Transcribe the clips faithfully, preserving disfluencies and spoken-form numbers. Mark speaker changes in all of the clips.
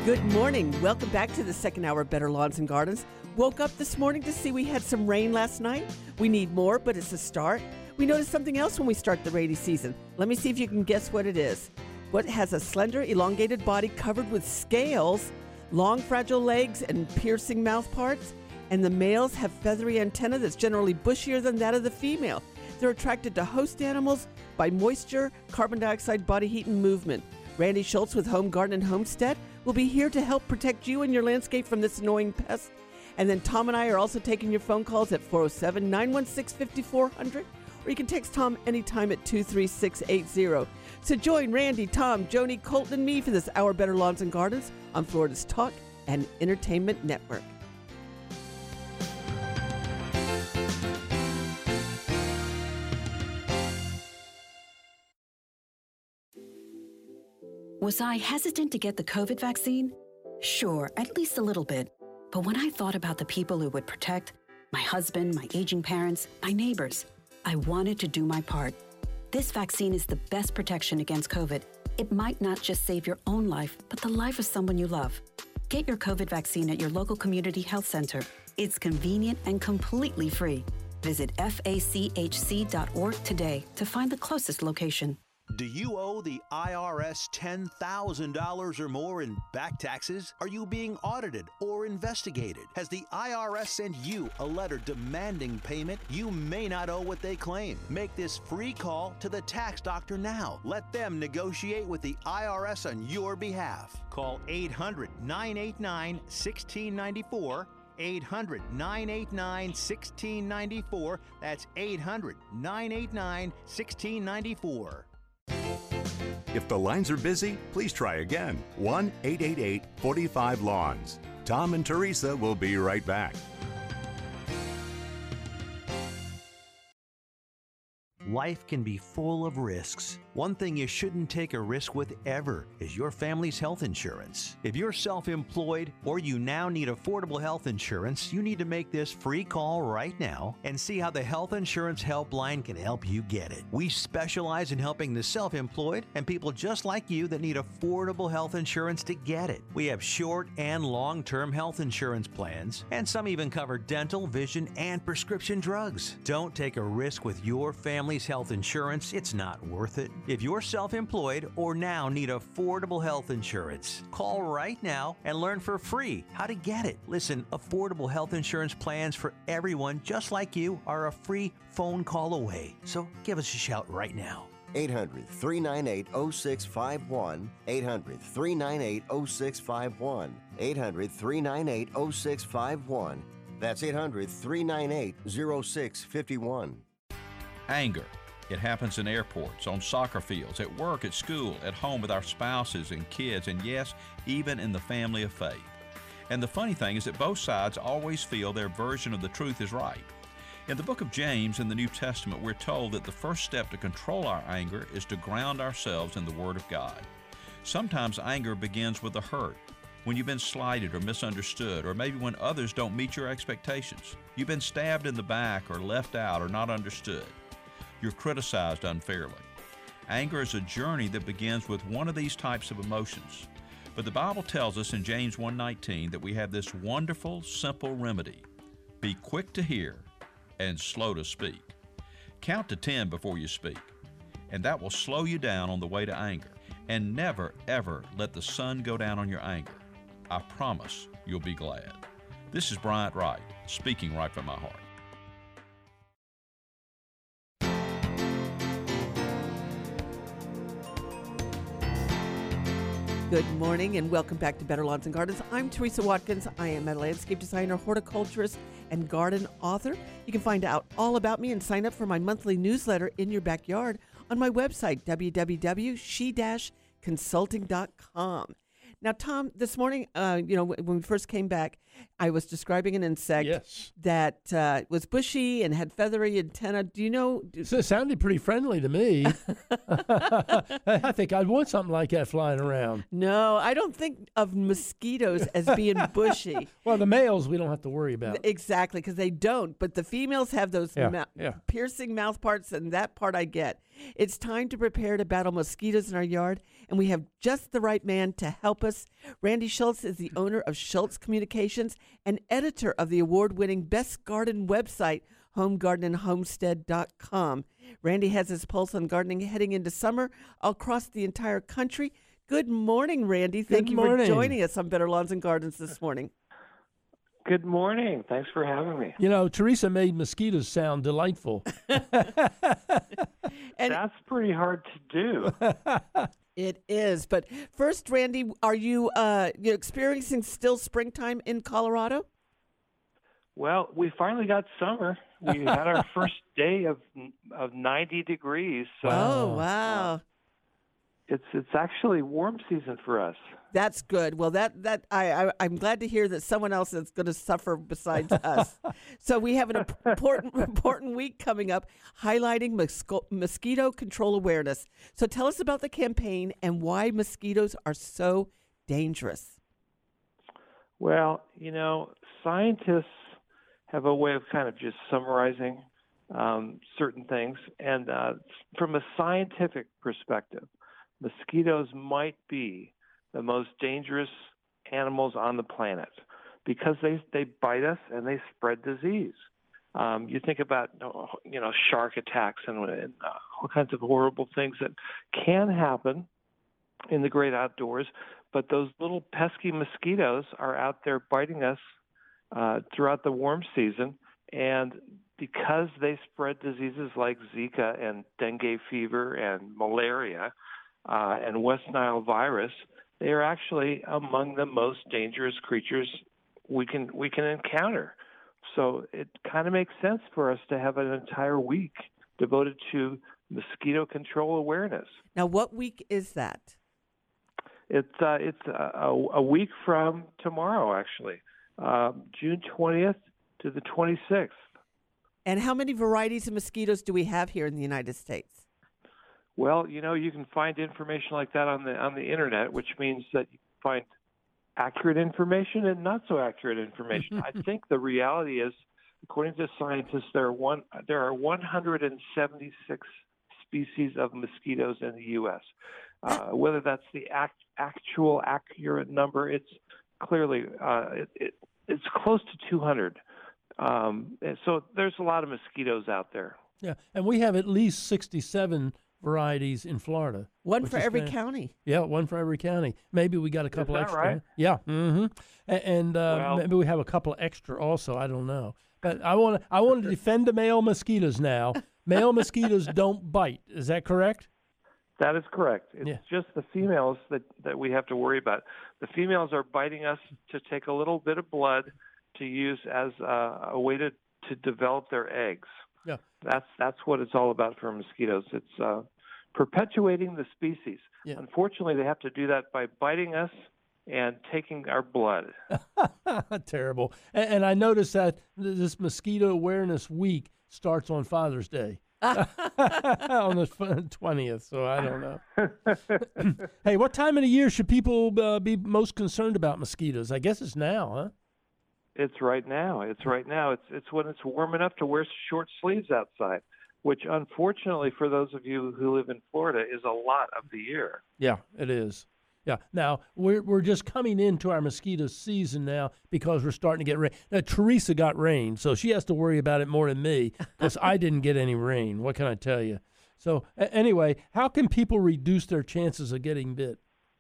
Speaker 1: Good morning. Welcome back to the second hour of Better Lawns and Gardens. Woke up this morning to see we had some rain last night. We need more, but it's a start. We noticed something else when we start the rainy season. Let me see if you can guess what it is. What has a slender, elongated body covered with scales, long, fragile legs, and piercing mouth parts? And the males have feathery antennae that's generally bushier than that of the female. They're attracted to host animals by moisture, carbon dioxide, body heat, and movement. Randy Schultz with Home Garden and Homestead will be here to help protect you and your landscape from this annoying pest. And then Tom and I are also taking your phone calls at four oh seven, nine one six, five four zero zero, or you can text Tom anytime at two three six eight zero. So join Randy, Tom, Joni, Colton, and me for this Hour Better Lawns and Gardens on Florida's Talk and Entertainment Network.
Speaker 2: Was I hesitant to get the COVID vaccine? Sure, at least a little bit. But when I thought about the people it would protect, my husband, my aging parents, my neighbors, I wanted to do my part. This vaccine is the best protection against COVID. It might not just save your own life, but the life of someone you love. Get your COVID vaccine at your local community health center. It's convenient and completely free. Visit F A C H C dot org today to find the closest location.
Speaker 3: Do you owe the I R S ten thousand dollars or more in back taxes? Are you being audited or investigated? Has the I R S sent you a letter demanding payment? You may not owe what they claim. Make this free call to the tax doctor now. Let them negotiate with the I R S on your behalf. Call eight hundred, nine eight nine, one six nine four. eight hundred, nine eight nine, one six nine four. That's eight hundred, nine eight nine, one six nine four.
Speaker 4: If the lines are busy, please try again. one eight eight eight, four five, lawns. Tom and Teresa will be right back.
Speaker 3: Life can be full of risks. One thing you shouldn't take a risk with ever is your family's health insurance. If you're self-employed or you now need affordable health insurance, you need to make this free call right now and see how the Health Insurance Helpline can help you get it. We specialize in helping the self-employed and people just like you that need affordable health insurance to get it. We have short and long-term health insurance plans, and some even cover dental, vision, and prescription drugs. Don't take a risk with your family's health insurance. It's not worth it. If you're self-employed or now need affordable health insurance, call right now and learn for free how to get it. Listen, affordable health insurance plans for everyone just like you are a free phone call away. So give us a shout right now.
Speaker 5: eight hundred, three nine eight, oh six five one. eight hundred, three nine eight, oh six five one. eight hundred, three nine eight, oh six five one. That's eight hundred, three nine eight, oh six five one.
Speaker 6: Anger. It happens in airports, on soccer fields, at work, at school, at home with our spouses and kids, and yes, even in the family of faith. And the funny thing is that both sides always feel their version of the truth is right. In the book of James in the New Testament, we're told that the first step to control our anger is to ground ourselves in the Word of God. Sometimes anger begins with a hurt, when you've been slighted or misunderstood, or maybe when others don't meet your expectations. You've been stabbed in the back or left out or not understood. You're criticized unfairly. Anger is a journey that begins with one of these types of emotions. But the Bible tells us in James one nineteen that we have this wonderful, simple remedy. Be quick to hear and slow to speak. Count to ten before you speak, and that will slow you down on the way to anger. And never, ever let the sun go down on your anger. I promise you'll be glad. This is Bryant Wright, speaking right from my heart.
Speaker 1: Good morning and welcome back to Better Lawns and Gardens. I'm Teresa Watkins. I am a landscape designer, horticulturist, and garden author. You can find out all about me and sign up for my monthly newsletter in your backyard on my website, w w w dot she dash consulting dot com. Now, Tom, this morning, uh, you know, when we first came back, I was describing an insect
Speaker 7: yes.
Speaker 1: that uh, was bushy and had feathery antenna. Do you know? Do,
Speaker 7: so it sounded pretty friendly to me. I think I'd want something like that flying around.
Speaker 1: No, I don't think of mosquitoes as being bushy.
Speaker 7: Well, the males we don't have to worry about.
Speaker 1: Exactly, because they don't. But the females have those
Speaker 7: yeah,
Speaker 1: mou-
Speaker 7: yeah.
Speaker 1: piercing mouth parts, and that part I get. It's time to prepare to battle mosquitoes in our yard, and we have just the right man to help us. Randy Schultz is the owner of Schultz Communications and editor of the award-winning Best Garden website, home garden and homestead dot com. Randy has his pulse on gardening heading into summer across the entire country. Good morning, Randy. Thank
Speaker 7: Good
Speaker 1: you
Speaker 7: morning.
Speaker 1: for joining us on Better Lawns and Gardens this morning.
Speaker 8: Good morning. Thanks for having me.
Speaker 7: You know, Teresa made mosquitoes sound delightful.
Speaker 1: And
Speaker 8: That's pretty hard to do.
Speaker 1: it is. But first, Randy, are you uh, you experiencing still springtime in Colorado?
Speaker 8: Well, we finally got summer. We had our first day of of ninety degrees. So
Speaker 1: Oh, wow.
Speaker 8: it's it's actually warm season for us.
Speaker 1: That's good. Well, that that I, I I'm glad to hear that someone else is going to suffer besides us. So we have an important important week coming up, highlighting mosco- mosquito control awareness. So tell us about the campaign and why mosquitoes are so dangerous.
Speaker 8: Well, you know, scientists have a way of kind of just summarizing um, certain things, and uh, from a scientific perspective, mosquitoes might be the most dangerous animals on the planet because they, they bite us and they spread disease. Um, you think about, you know, shark attacks and, and uh, all kinds of horrible things that can happen in the great outdoors, but those little pesky mosquitoes are out there biting us uh, throughout the warm season, and because they spread diseases like Zika and dengue fever and malaria uh, and West Nile virus, they are actually among the most dangerous creatures we can we can encounter. So it kind of makes sense for us to have an entire week devoted to mosquito control awareness.
Speaker 1: Now, what week is that?
Speaker 8: It's uh, it's a, a week from tomorrow, actually, um, June twentieth to the twenty-sixth.
Speaker 1: And how many varieties of mosquitoes do we have here in the United States?
Speaker 8: Well, you know, you can find information like that on the on the internet, which means that you can find accurate information and not so accurate information. I think the reality is, according to scientists, there are one there are one hundred seventy-six species of mosquitoes in the U S Uh, whether that's the act, actual accurate number, it's clearly uh, it, it, it's close to two hundred. Um, and so there's a lot of mosquitoes out there.
Speaker 7: Yeah, and we have at least sixty-seven varieties in Florida.
Speaker 1: One
Speaker 7: which
Speaker 1: for
Speaker 7: is
Speaker 1: every
Speaker 7: fan-
Speaker 1: county.
Speaker 7: Yeah, one for every county. Maybe we got a couple
Speaker 8: that
Speaker 7: extra.
Speaker 8: right?
Speaker 7: Yeah. Mm-hmm. And, and uh,
Speaker 8: Well-
Speaker 7: maybe we have a couple extra also. I don't know. But I want to I want to defend the male mosquitoes now. Male mosquitoes don't bite. Is that correct?
Speaker 8: That is correct. It's
Speaker 7: Yeah.
Speaker 8: just the females that, that we have to worry about. The females are biting us to take a little bit of blood to use as uh, a way to, to develop their eggs.
Speaker 7: Yeah.
Speaker 8: That's that's what it's all about for mosquitoes. It's uh, perpetuating the species.
Speaker 7: Yeah.
Speaker 8: Unfortunately, they have to do that by biting us and taking our blood.
Speaker 7: Terrible. And, and I noticed that th- this Mosquito Awareness Week starts on Father's Day. on the twentieth, so I don't know. Hey, what time of the year should people uh, be most concerned about mosquitoes? I guess it's now, huh?
Speaker 8: It's right now. It's right now. It's it's when it's warm enough to wear short sleeves outside, which unfortunately for those of you who live in Florida is a lot of the year.
Speaker 7: Yeah, it is. Yeah. Now, we're we're just coming into our mosquito season now because we're starting to get rain. Now, Teresa got rain, so she has to worry about it more than me because I didn't get any rain. What can I tell you? So, a- anyway, how can people reduce their chances of getting bit?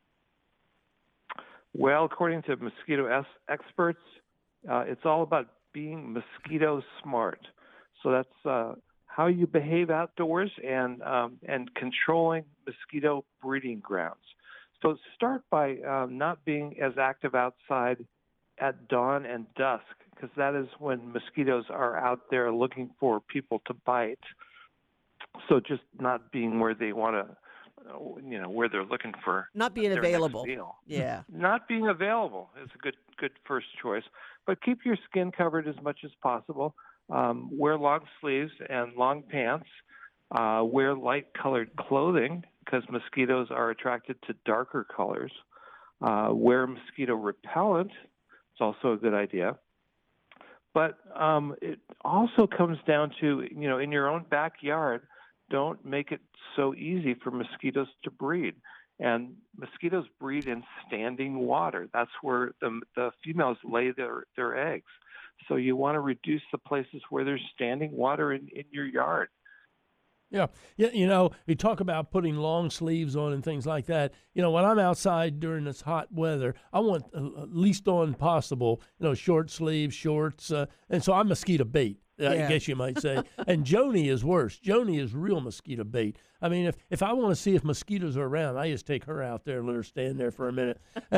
Speaker 8: Well, according to mosquito es- experts, uh, it's all about being mosquito smart. So that's uh, how you behave outdoors and um, and controlling mosquito breeding grounds. So start by um, not being as active outside at dawn and dusk, because that is when mosquitoes are out there looking for people to bite. So just not being where they want to, you know, where they're looking for
Speaker 1: Not being
Speaker 8: their next
Speaker 1: available.
Speaker 8: meal.
Speaker 1: Yeah.
Speaker 8: Not being available is a good good first choice, but keep your skin covered as much as possible. Um, wear long sleeves and long pants. Uh, wear light-colored clothing because mosquitoes are attracted to darker colors. Uh, wear mosquito repellent. It's also a good idea. But um, it also comes down to, you know, in your own backyard, don't make it so easy for mosquitoes to breed. And mosquitoes breed in standing water. That's where the, the females lay their, their eggs. So you want to reduce the places where there's standing water in, in your yard.
Speaker 7: Yeah, yeah. You know, we talk about putting long sleeves on and things like that. You know, when I'm outside during this hot weather, I want uh, least on possible. You know, short sleeves, shorts, uh, and so I'm mosquito bait. I
Speaker 1: Yeah.
Speaker 7: guess you might say. And Joni is worse. Joni is real mosquito bait. I mean, if, if I want to see if mosquitoes are around, I just take her out there and let her stand there for a minute.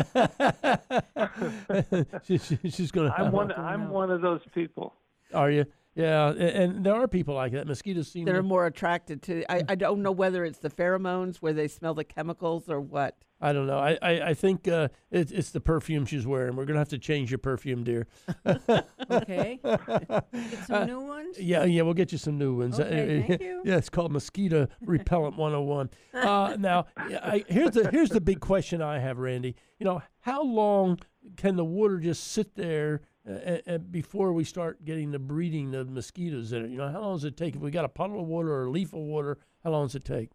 Speaker 7: she, she, she's going to.
Speaker 8: I'm one. I'm one of those people.
Speaker 7: Are you? Yeah, and, and there are people like that. Mosquitoes seem
Speaker 1: They're
Speaker 7: to,
Speaker 1: more attracted to. I, I don't know whether it's the pheromones where they smell the chemicals or what.
Speaker 7: I don't know. I, I, I think uh, it, it's the perfume she's wearing. We're going to have to change your perfume, dear.
Speaker 9: Okay. Get some new ones?
Speaker 7: Yeah, yeah, we'll get you some new ones.
Speaker 9: Okay,
Speaker 7: Uh,
Speaker 9: thank you.
Speaker 7: Yeah, it's called Mosquito Repellent one oh one. Uh, now, I, here's the here's the big question I have, Randy. You know, how long can the water just sit there uh, uh, before we start getting the breeding of mosquitoes in it? You know, how long does it take? If we got a puddle of water or a leaf of water, how long does it take?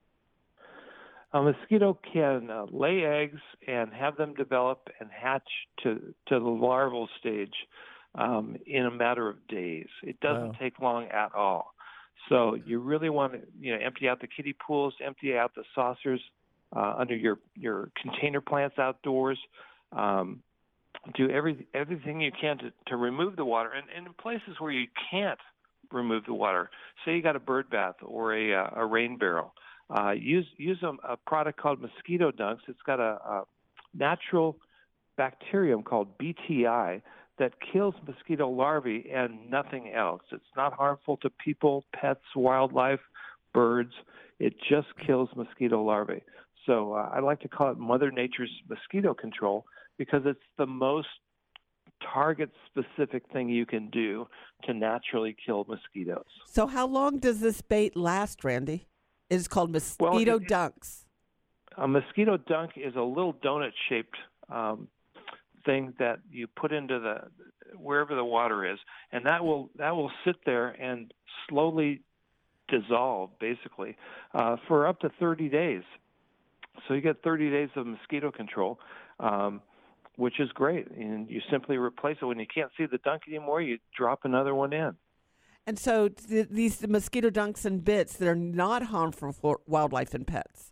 Speaker 8: A mosquito can uh, lay eggs and have them develop and hatch to, to the larval stage um, in a matter of days. It doesn't
Speaker 7: Wow.
Speaker 8: take long at all. So you really want to, you know, empty out the kiddie pools, empty out the saucers uh, under your, your container plants outdoors. Um, do every, everything you can to, to remove the water. And, and in places where you can't remove the water, say you got a bird bath or a, uh, a rain barrel, Uh, use use a, a product called Mosquito Dunks. It's got a, a natural bacterium called B T I that kills mosquito larvae and nothing else. It's not harmful to people, pets, wildlife, birds. It just kills mosquito larvae. So uh, I like to call it Mother Nature's mosquito control because it's the most target-specific thing you can do to naturally kill mosquitoes.
Speaker 1: So how long does this bait last, Randy? It's called Mosquito
Speaker 8: Well, it-
Speaker 1: Dunks.
Speaker 8: A mosquito dunk is a little donut-shaped um, thing that you put into the wherever the water is, and that will that will sit there and slowly dissolve, basically, uh, for up to thirty days. So you get thirty days of mosquito control, um, which is great. And you simply replace it when you can't see the dunk anymore. You drop another one in.
Speaker 1: And so th- these mosquito dunks and bits, they're not harmful for wildlife and pets.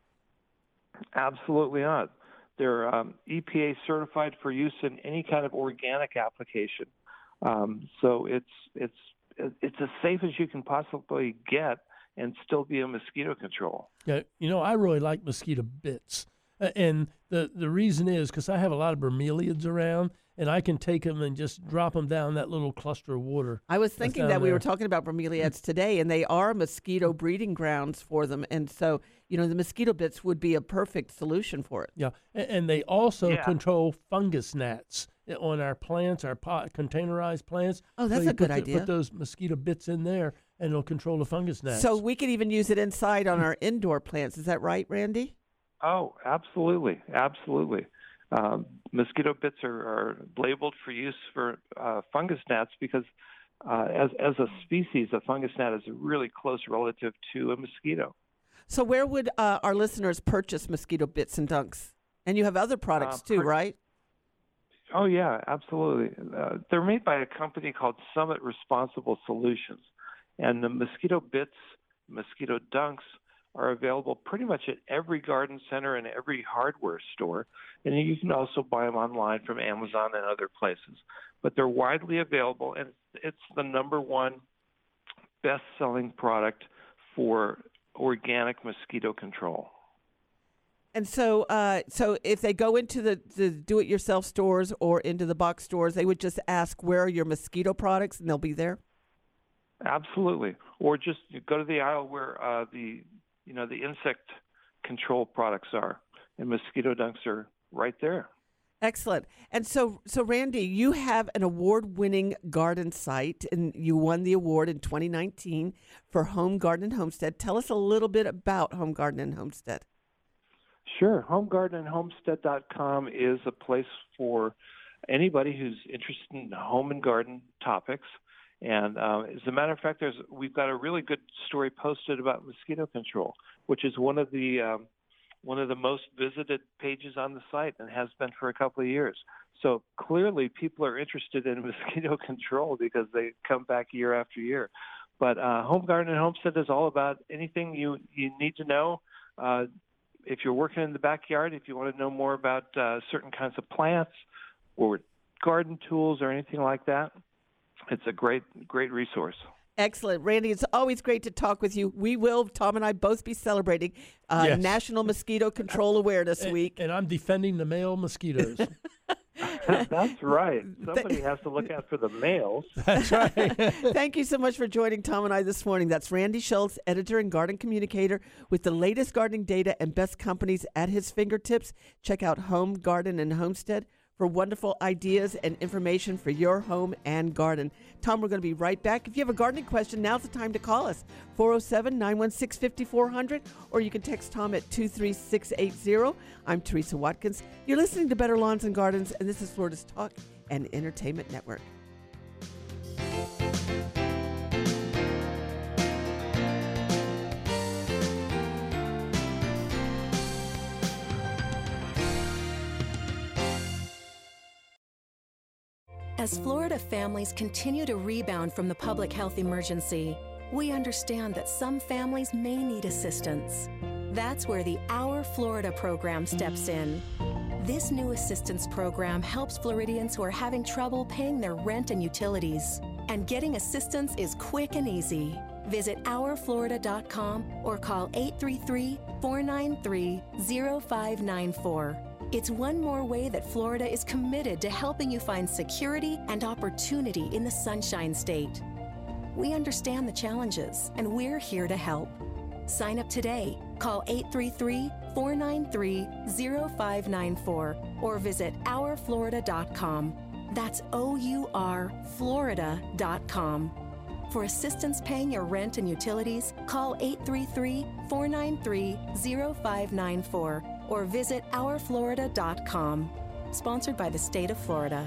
Speaker 8: Absolutely not. They're um, E P A certified for use in any kind of organic application. Um, so it's it's it's as safe as you can possibly get and still be a mosquito control.
Speaker 7: Yeah, you know, I really like mosquito bits. Uh, and the, the reason is because I have a lot of bromeliads around, and I can take them and just drop them down that little cluster of water.
Speaker 1: I was thinking
Speaker 7: down
Speaker 1: that we
Speaker 7: there.
Speaker 1: were talking about bromeliads today, and they are mosquito breeding grounds for them. And so, you know, the mosquito bits would be a perfect solution for it.
Speaker 7: Yeah, and, and they also
Speaker 8: Yeah.
Speaker 7: control fungus gnats on our plants, our pot, containerized plants.
Speaker 1: Oh, that's
Speaker 7: so you
Speaker 1: a good
Speaker 7: put the-
Speaker 1: idea.
Speaker 7: Put those mosquito bits in there, and it'll control the fungus gnats.
Speaker 1: So we could even use it inside on our indoor plants. Is that right, Randy?
Speaker 8: Oh, absolutely, absolutely. Um, mosquito bits are, are labeled for use for uh, fungus gnats because, uh, as as a species, a fungus gnat is a really close relative to a mosquito.
Speaker 1: So where would uh, our listeners purchase mosquito bits and dunks? And you have other products
Speaker 8: Uh,
Speaker 1: too,
Speaker 8: per-
Speaker 1: right?
Speaker 8: Oh yeah, absolutely. Uh, they're made by a company called Summit Responsible Solutions, and the mosquito bits, mosquito dunks, are available pretty much at every garden center and every hardware store. And you can also buy them online from Amazon and other places. But they're widely available, and it's the number one best-selling product for organic mosquito control.
Speaker 1: And so, uh, so if they go into the, the do-it-yourself stores or into the box stores, they would just ask, where are your mosquito products, and they'll be there?
Speaker 8: Absolutely. Or just go to the aisle where uh, the you know the insect control products are, and mosquito dunks are right there.
Speaker 1: Excellent. And so, so Randy, you have an award-winning garden site, and you won the award in twenty nineteen for Home Garden and Homestead. Tell us a little bit about Home Garden and Homestead.
Speaker 8: Sure. home garden and homestead dot com is a place for anybody who's interested in home and garden topics. And uh, as a matter of fact, there's we've got a really good story posted about mosquito control, which is one of the um, one of the most visited pages on the site and has been for a couple of years. So clearly people are interested in mosquito control because they come back year after year. But uh, Home Garden and Homestead is all about anything you, you need to know. Uh, if you're working in the backyard, if you want to know more about uh, certain kinds of plants or garden tools or anything like that, it's a great, great resource.
Speaker 1: Excellent. Randy, it's always great to talk with you. We will, Tom and I, both be celebrating uh,
Speaker 7: Yes.
Speaker 1: National Mosquito Control Awareness
Speaker 7: And-
Speaker 1: Week.
Speaker 7: And I'm defending the male mosquitoes.
Speaker 8: That's right. Somebody has to look out for the males.
Speaker 7: That's right.
Speaker 1: Thank you so much for joining Tom and I this morning. That's Randy Schultz, editor and garden communicator with the latest gardening data and best companies at his fingertips. Check out Home Garden and Homestead for wonderful ideas and information for your home and garden. Tom, we're going to be right back. If you have a gardening question, now's the time to call us, four oh seven, nine one six, five four zero zero, or you can text Tom at two three six eight zero. I'm Teresa Watkins. You're listening to Better Lawns and Gardens, and this is Florida's Talk and Entertainment Network.
Speaker 10: As Florida families continue to rebound from the public health emergency, we understand that some families may need assistance. That's where the Our Florida program steps in. This new assistance program helps Floridians who are having trouble paying their rent and utilities. And getting assistance is quick and easy. Visit our florida dot com or call eight three three, four nine three, zero five nine four. It's one more way that Florida is committed to helping you find security and opportunity in the Sunshine State. We understand the challenges, and we're here to help. Sign up today. Call eight three three, four nine three, zero five nine four or visit our florida dot com. That's O U R Florida dot com. For assistance paying your rent and utilities, call eight three three, four nine three, zero five nine four or visit our florida dot com. Sponsored by the state of Florida.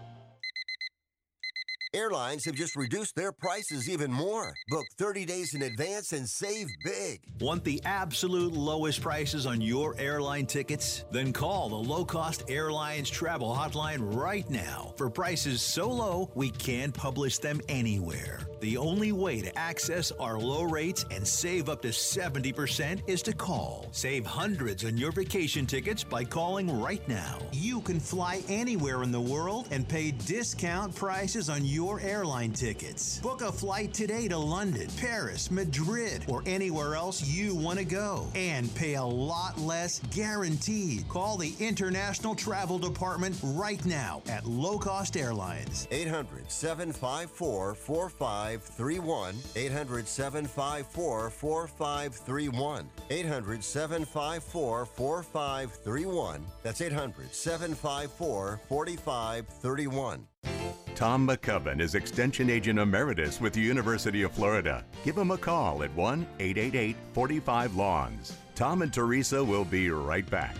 Speaker 5: Airlines have just reduced their prices even more. Book thirty days in advance and save big.
Speaker 3: Want the absolute lowest prices on your airline tickets? Then call the Low Cost Airlines Travel Hotline right now for prices so low we can't publish them anywhere. The only way to access our low rates and save up to seventy percent is to call. Save hundreds on your vacation tickets by calling right now. You can fly anywhere in the world and pay discount prices on your airline tickets. Book a flight today to London, Paris, Madrid, or anywhere else you want to go and pay a lot less guaranteed. Call the International Travel Department right now at Low Cost Airlines.
Speaker 5: eight hundred, seven five four, four five three one. eight hundred, seven five four, four five three one. eight hundred, seven five four, four five three one. That's eight hundred, seven five four, four five three one.
Speaker 4: Tom McCubbin is Extension Agent Emeritus with the University of Florida. Give him a call at one eight eight eight, four five, lawns. Tom and Teresa will be right back.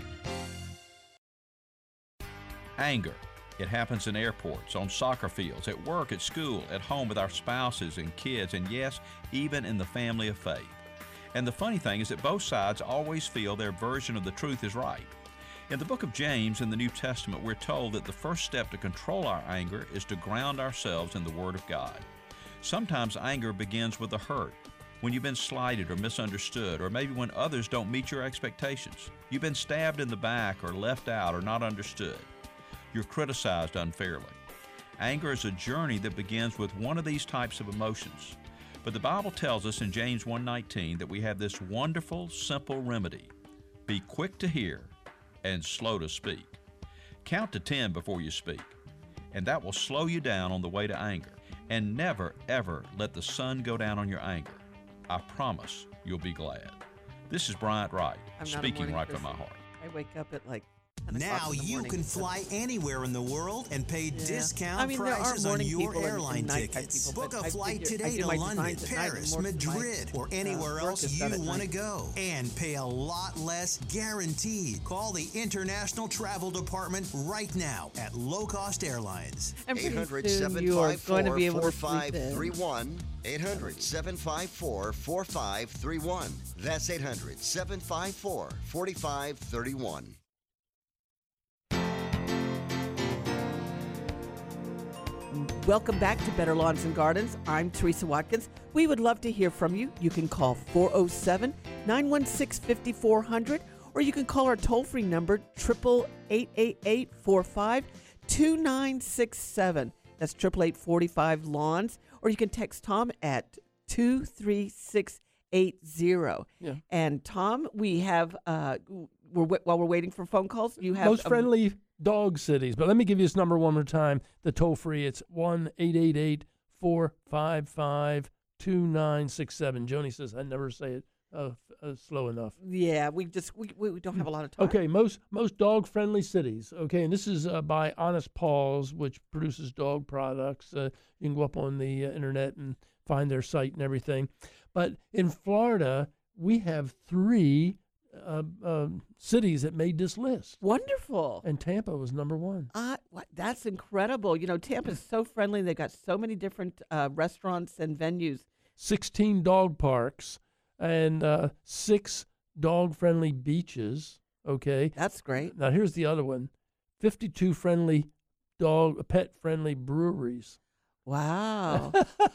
Speaker 6: Anger. It happens in airports, on soccer fields, at work, at school, at home with our spouses and kids, and yes, even in the family of faith. And the funny thing is that both sides always feel their version of the truth is right. In the book of James in the New Testament, we're told that the first step to control our anger is to ground ourselves in the Word of God. Sometimes anger begins with a hurt, when you've been slighted or misunderstood, or maybe when others don't meet your expectations. You've been stabbed in the back or left out or not understood. You're criticized unfairly. Anger is a journey that begins with one of these types of emotions. But the Bible tells us in James one nineteen that we have this wonderful, simple remedy. Be quick to hear and slow to speak. Count to ten before you speak, and that will slow you down on the way to anger. And never, ever let the sun go down on your anger. I promise you'll be glad. This is Bryant Wright,
Speaker 1: I'm not a
Speaker 6: speaking
Speaker 1: morning
Speaker 6: right
Speaker 1: person.
Speaker 6: from my heart.
Speaker 1: I wake up at like ten o'clock
Speaker 11: Now
Speaker 1: in the
Speaker 11: you
Speaker 1: morning,
Speaker 11: can
Speaker 1: so-
Speaker 11: fly anywhere in the world and pay
Speaker 1: Yeah.
Speaker 11: discount
Speaker 1: I mean, there are
Speaker 11: prices on
Speaker 1: morning
Speaker 11: your
Speaker 1: people and-
Speaker 11: airline
Speaker 1: and nighttime
Speaker 11: tickets.
Speaker 1: people,
Speaker 11: Book
Speaker 1: but
Speaker 11: a
Speaker 1: I
Speaker 11: flight
Speaker 1: figure I
Speaker 11: today
Speaker 1: do
Speaker 11: to
Speaker 1: my
Speaker 11: London,
Speaker 1: designs at night, and
Speaker 11: Paris,
Speaker 1: more of my,
Speaker 11: Madrid, or
Speaker 1: uh,
Speaker 11: anywhere
Speaker 1: work
Speaker 11: else
Speaker 1: is
Speaker 11: you
Speaker 1: done at
Speaker 11: want to
Speaker 1: night.
Speaker 11: go. And pay a lot less guaranteed. Call the International Travel Department right now at Low Cost Airlines.
Speaker 1: And pretty
Speaker 5: eight hundred,
Speaker 1: soon
Speaker 5: seven
Speaker 1: you are
Speaker 5: five
Speaker 1: going to be
Speaker 5: four,
Speaker 1: able
Speaker 5: four
Speaker 1: to sleep
Speaker 5: five
Speaker 1: in.
Speaker 5: three one. eight hundred, seven five four, four five three one. That's eight hundred, seven five four, four five three one.
Speaker 1: Welcome back to Better Lawns and Gardens. I'm Teresa Watkins. We would love to hear from you. You can call four oh seven, nine one six, five four zero zero, or you can call our toll-free number, triple eight eight eight, four five two nine six seven. That's triple eight forty five lawns, or you can text Tom at two three six eight zero.
Speaker 7: Yeah.
Speaker 1: And Tom, we have uh, we're while we're waiting for phone calls. You have
Speaker 7: Most
Speaker 1: a-
Speaker 7: friendly dog cities. But let me give you this number one more time. The toll free. It's one eight eight eight, four five five, two nine six seven. Joni says I never say it uh, uh, slow enough.
Speaker 1: Yeah, we just we, we don't have a lot of time.
Speaker 7: Okay, most most dog friendly cities. Okay, and this is uh, by Honest Paws, which produces dog products. Uh, you can go up on the uh, internet and find their site and everything. But in Florida, we have three uh, uh, cities that made this list.
Speaker 1: Wonderful.
Speaker 7: And Tampa was number one.
Speaker 1: Uh, what, that's incredible. You know, Tampa's so friendly. They've got so many different uh, restaurants and venues.
Speaker 7: sixteen dog parks and uh, six dog-friendly beaches. Okay.
Speaker 1: That's great.
Speaker 7: Now, here's the other one. fifty-two friendly dog, pet-friendly breweries.
Speaker 1: Wow.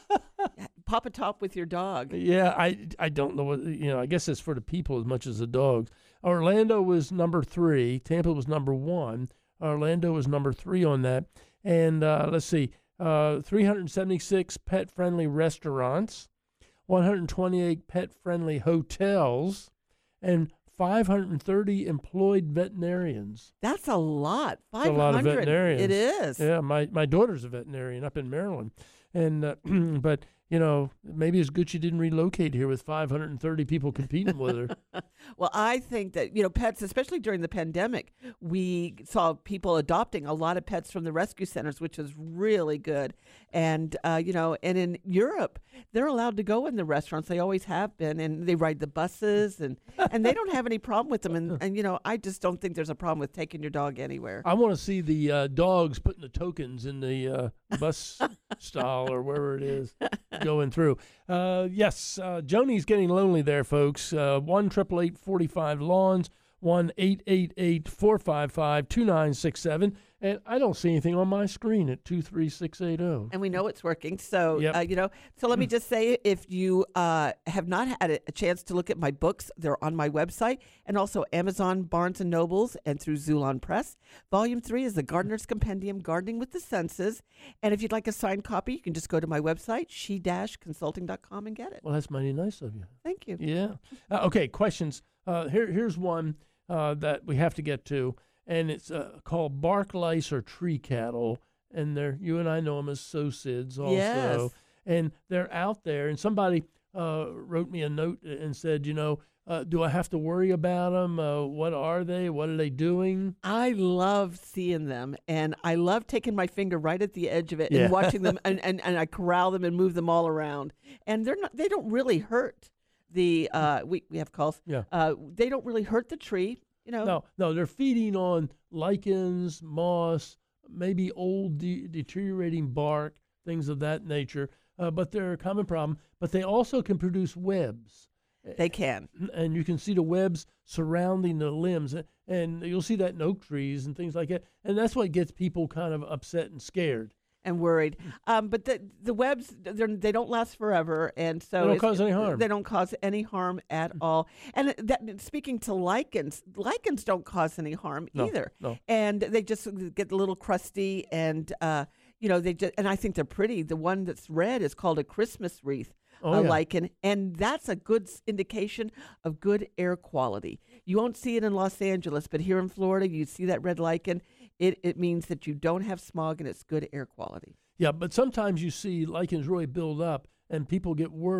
Speaker 1: Pop a top with your dog.
Speaker 7: Yeah, I, I don't know what, you know, I guess it's for the people as much as the dogs. Orlando was number three. Tampa was number one. Orlando was number three on that. And uh, let's see, uh, three hundred seventy-six pet-friendly restaurants, one hundred twenty-eight pet-friendly hotels, and five hundred thirty employed veterinarians.
Speaker 1: That's a lot.
Speaker 7: That's
Speaker 1: five hundred.
Speaker 7: a lot of veterinarians.
Speaker 1: It is.
Speaker 7: Yeah, my, my daughter's a veterinarian up in Maryland. And uh, but, you know, maybe it's good she didn't relocate here with five hundred thirty people competing with her.
Speaker 1: Well, I think that, you know, pets, especially during the pandemic, we saw people adopting a lot of pets from the rescue centers, which was really good. And, uh, you know, and in Europe, they're allowed to go in the restaurants. They always have been. And they ride the buses, and, and they don't have any problem with them. And, and, you know, I just don't think there's a problem with taking your dog anywhere.
Speaker 7: I want to see the uh, dogs putting the tokens in the uh, bus stall or wherever it is going through. Uh, yes, uh, Joni's getting lonely there, folks. Uh, one triple eight forty five lawns, one eight eight eight four five five two nine six seven, and I don't see anything on my screen at two three six eight zero.
Speaker 1: And we know it's working. So,
Speaker 7: Yep.
Speaker 1: uh, you know, so let me just say, if you uh, have not had a, a chance to look at my books, they're on my website, and also Amazon, Barnes and Nobles, and through Zulon Press. Volume three is The Gardener's Compendium, Gardening with the Senses. And if you'd like a signed copy, you can just go to my website, she dash consulting dot com, and get it.
Speaker 7: Well, that's mighty nice of you.
Speaker 1: Thank you.
Speaker 7: Yeah. Uh, okay, questions. Uh, here, here's one uh, that we have to get to, and it's uh, called bark lice or tree cattle, and they're you and I know them as SOCIDs also,
Speaker 1: Yes.
Speaker 7: and they're out there. And somebody uh, wrote me a note and said, you know, uh, do I have to worry about them? Uh, what are they? What are they doing?
Speaker 1: I love seeing them, and I love taking my finger right at the edge of it
Speaker 7: Yeah.
Speaker 1: and watching them, and, and, and I corral them and move them all around. And they're not, they don't really hurt the, uh, we, we have calls.
Speaker 7: Yeah.
Speaker 1: Uh, they don't really hurt the tree, you know.
Speaker 7: No, no, they're feeding on lichens, moss, maybe old de- deteriorating bark, things of that nature. Uh, but they're a common problem. But they also can produce webs.
Speaker 1: They can.
Speaker 7: And you can see the webs surrounding the limbs. And you'll see that in oak trees and things like that. And that's what gets people kind of upset and scared.
Speaker 1: And worried, um, but the the webs they're, they don't last forever, and so
Speaker 7: They don't
Speaker 1: it's-
Speaker 7: cause any harm.
Speaker 1: They don't cause any harm at all. And that speaking to lichens, lichens don't cause any harm
Speaker 7: No,
Speaker 1: either.
Speaker 7: no.
Speaker 1: And they just get a little crusty, and uh, you know they just and I think they're pretty. The one that's red is called a Christmas wreath.
Speaker 7: Oh,
Speaker 1: a
Speaker 7: yeah.
Speaker 1: lichen, and that's a good s- indication of good air quality. You won't see it in Los Angeles, but here in Florida, you see that red lichen. It it means that you don't have smog and it's good air quality.
Speaker 7: Yeah, but sometimes you see lichens really build up and people get worried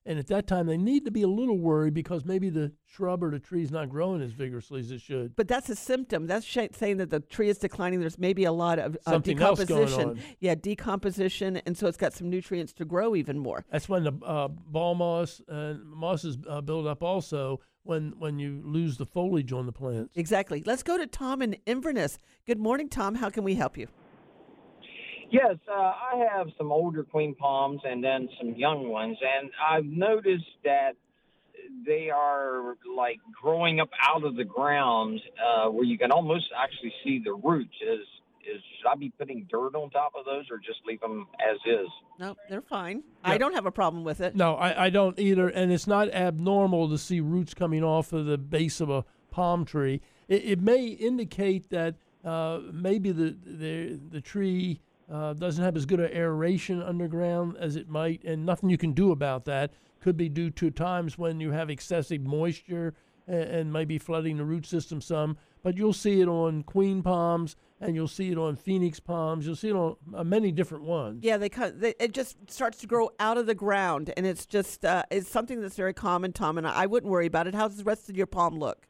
Speaker 7: And at that time, they need to be a little worried because maybe the shrub or the tree is not growing as vigorously as it should.
Speaker 1: But that's a symptom. That's sh- saying that the tree is declining. There's maybe a lot of uh,
Speaker 7: Something else
Speaker 1: decomposition.
Speaker 7: going on.
Speaker 1: Yeah, decomposition, and so it's got some nutrients to grow even more.
Speaker 7: That's when the uh, ball moss and mosses uh, build up also when when you lose the foliage on the plants.
Speaker 1: Exactly. Let's go to Tom in Inverness. Good morning, Tom. How can we help you?
Speaker 12: Yes, uh, I have some older queen palms and then some young ones, and I've noticed that they are like growing up out of the ground uh, where you can almost actually see the roots. Is is should I be putting dirt on top of those or just leave them as is?
Speaker 1: No, they're fine.
Speaker 7: Yeah.
Speaker 1: I don't have a problem with it.
Speaker 7: No, I, I don't either, and it's not abnormal to see roots coming off of the base of a palm tree. It, it may indicate that uh, maybe the the the tree Uh, doesn't have as good an aeration underground as it might, and nothing you can do about that. Could be due to times when you have excessive moisture and, and maybe flooding the root system some. But you'll see it on queen palms, and you'll see it on phoenix palms. You'll see it on uh, many different ones.
Speaker 1: Yeah, they, kind of, they it just starts to grow out of the ground, and it's just uh, it's something that's very common, Tom. And I wouldn't worry about it. How's the rest of your palm look?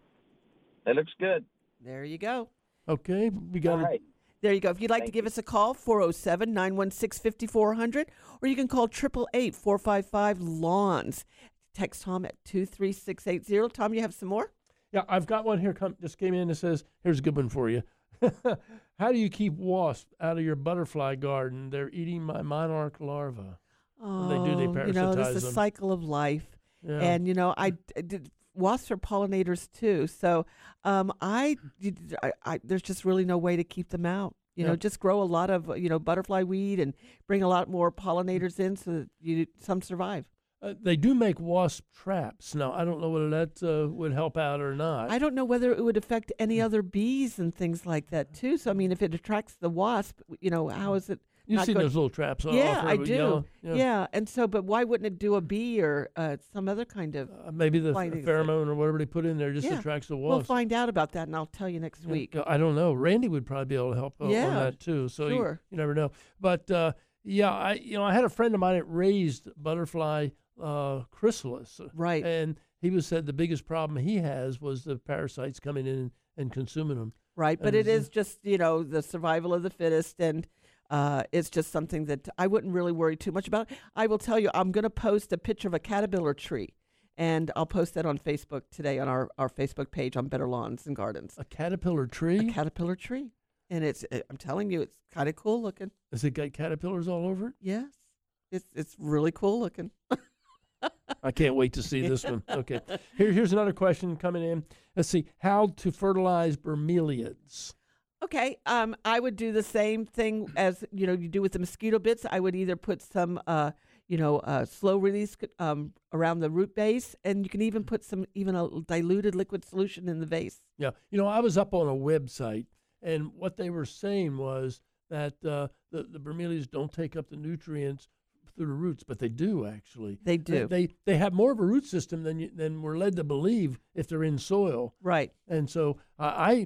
Speaker 12: It looks good.
Speaker 1: There you go.
Speaker 7: Okay, we got
Speaker 12: All
Speaker 7: it.
Speaker 12: right.
Speaker 1: There you go. If you'd like
Speaker 12: Thank
Speaker 1: to give us a call, four oh seven, nine one six, five four zero zero, or you can call eight eight eight, four five five, lawns. Text Tom at two three six eight zero. Tom, you have some more?
Speaker 7: Yeah, I've got one here. Come, just came in and says, here's a good one for you. How do you keep wasps out of your butterfly garden? They're eating my monarch larvae.
Speaker 1: Oh,
Speaker 7: they do. They parasitize
Speaker 1: you know, this is a
Speaker 7: them.
Speaker 1: cycle of life.
Speaker 7: Yeah.
Speaker 1: And, you know, I, I did, wasps are pollinators too. So um, I, I, I, there's just really no way to keep them out. You know,
Speaker 7: Yeah.
Speaker 1: just grow a lot of, you know, butterfly weed and bring a lot more pollinators in so that you some survive.
Speaker 7: Uh, they do make wasp traps. Now, I don't know whether that uh, would help out or not.
Speaker 1: I don't know whether it would affect any other bees and things like that too. So I mean, if it attracts the wasp, you know, how is it?
Speaker 7: You've
Speaker 1: not
Speaker 7: seen
Speaker 1: good?
Speaker 7: those little traps. all
Speaker 1: Yeah,
Speaker 7: over
Speaker 1: I
Speaker 7: with
Speaker 1: do.
Speaker 7: yellow.
Speaker 1: Yeah.
Speaker 7: Yeah.
Speaker 1: and so, but why wouldn't it do a bee or uh, some other kind of?
Speaker 7: Uh, maybe the
Speaker 1: flying
Speaker 7: th-
Speaker 1: insect?
Speaker 7: pheromone or whatever they put in there just
Speaker 1: Yeah.
Speaker 7: attracts the
Speaker 1: We'll
Speaker 7: wasp.
Speaker 1: find out about that, and I'll tell you next
Speaker 7: Yeah,
Speaker 1: week.
Speaker 7: uh, I don't know. Randy would probably be able to help uh,
Speaker 1: Yeah,
Speaker 7: on that too. So you,
Speaker 1: sure.
Speaker 7: you never know. But uh, yeah, I you know I had a friend of mine that raised butterfly uh, chrysalis.
Speaker 1: Right.
Speaker 7: And he was said the biggest problem he has was the parasites coming in and, and consuming them.
Speaker 1: Right, but
Speaker 7: And
Speaker 1: it
Speaker 7: s-
Speaker 1: is just, you know, the survival of the fittest, and uh, it's just something that I wouldn't really worry too much about. I will tell you, I'm going to post a picture of a caterpillar tree, and I'll post that on Facebook today on our, our Facebook page on Better Lawns and Gardens.
Speaker 7: A caterpillar tree?
Speaker 1: A caterpillar tree. And it's, uh, I'm telling you, it's kind of cool looking.
Speaker 7: Has it got caterpillars all over it?
Speaker 1: Yes, it's it's really cool looking.
Speaker 7: I can't wait to see this one. Okay. Here, here's another question coming in. Let's see. How to fertilize bromeliads.
Speaker 1: Okay, um, I would do the same thing as, you know, you do with the mosquito bits. I would either put some, uh, you know, uh, slow release um, around the root base, and you can even put some, even a diluted liquid solution in the vase.
Speaker 7: Yeah. You know, I was up on a website, and what they were saying was that uh, the, the bromeliads don't take up the nutrients through the roots, but they do actually.
Speaker 1: They do.
Speaker 7: They they, they have more of a root system than you, than we're led to believe if they're in soil.
Speaker 1: Right.
Speaker 7: And so uh, I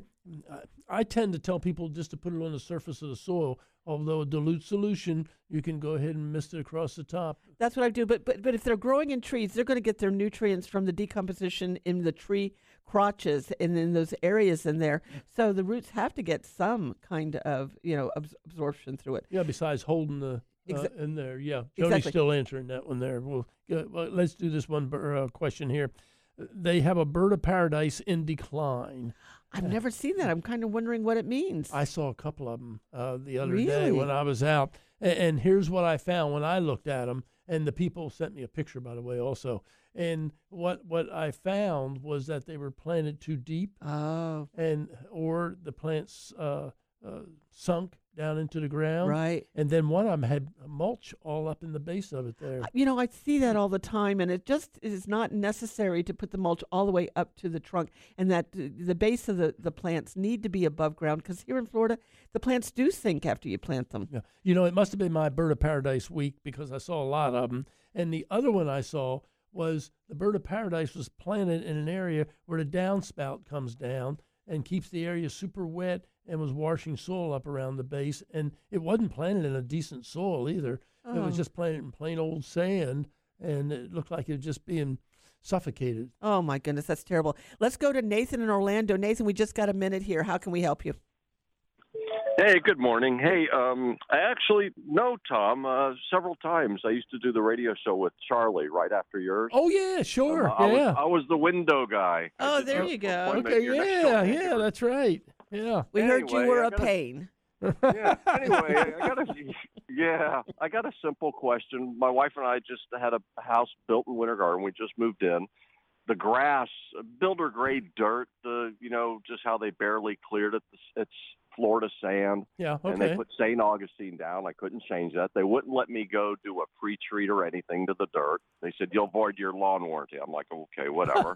Speaker 7: I tend to tell people just to put it on the surface of the soil. Although a dilute solution, you can go ahead and mist it across the top.
Speaker 1: That's what I do. But but but if they're growing in trees, they're going to get their nutrients from the decomposition in the tree crotches and in those areas in there. So the roots have to get some kind of, you know, abs- absorption through it.
Speaker 7: Yeah, besides holding the uh,
Speaker 1: Exa-
Speaker 7: in there. Yeah, Joni's
Speaker 1: Exactly.
Speaker 7: still answering that one there. Well, uh, well let's do this one bir- uh, question here. They have a bird of paradise in decline.
Speaker 1: I've never seen that. I'm kind of wondering what it means.
Speaker 7: I saw a couple of them uh, the other
Speaker 1: Really?
Speaker 7: day when I was out. And, and here's what I found when I looked at them. And the people sent me a picture, by the way, also. And what what I found was that they were planted too deep.
Speaker 1: Oh.
Speaker 7: And or the plants uh, uh, sunk down into the ground.
Speaker 1: Right.
Speaker 7: And then one of them had mulch all up in the base of it there.
Speaker 1: You know, I see that all the time, and it just is not necessary to put the mulch all the way up to the trunk, and that uh, the base of the, the plants need to be above ground, because here in Florida, the plants do sink after you plant them.
Speaker 7: Yeah. You know, it must have been my bird of paradise week because I saw a lot of them. And the other one I saw was the bird of paradise was planted in an area where the downspout comes down and keeps the area super wet and was washing soil up around the base. And it wasn't planted in a decent soil either. It was
Speaker 1: Oh.
Speaker 7: just planted in plain old sand. and it looked like it was just being suffocated.
Speaker 1: Oh, my goodness, that's terrible. Let's go to Nathan in Orlando. Nathan, we just got a minute here. How can we help you?
Speaker 13: Hey, good morning. Hey, um, I actually know Tom uh, several times. I used to do the radio show with Charlie right after yours.
Speaker 7: Oh, yeah, sure.
Speaker 13: Um, I
Speaker 7: yeah.
Speaker 13: Was, I was the window guy.
Speaker 1: Oh, there you go.
Speaker 7: Okay, yeah, yeah, that's right. Yeah.
Speaker 1: We
Speaker 13: Anyway,
Speaker 1: heard you were
Speaker 13: I
Speaker 1: a
Speaker 13: gotta-
Speaker 1: pain.
Speaker 13: Yeah. Anyway, I got a yeah, I got a simple question. My wife and I just had a house built in Winter Garden. We just moved in. The grass, builder grade dirt, the you know just how they barely cleared it. It's Florida sand.
Speaker 7: Yeah,
Speaker 13: And they
Speaker 7: okay.
Speaker 13: put Saint Augustine down. I couldn't change that. They wouldn't let me go do a pre-treat or anything to the dirt. They said, you'll void your lawn warranty. I'm like, okay, whatever.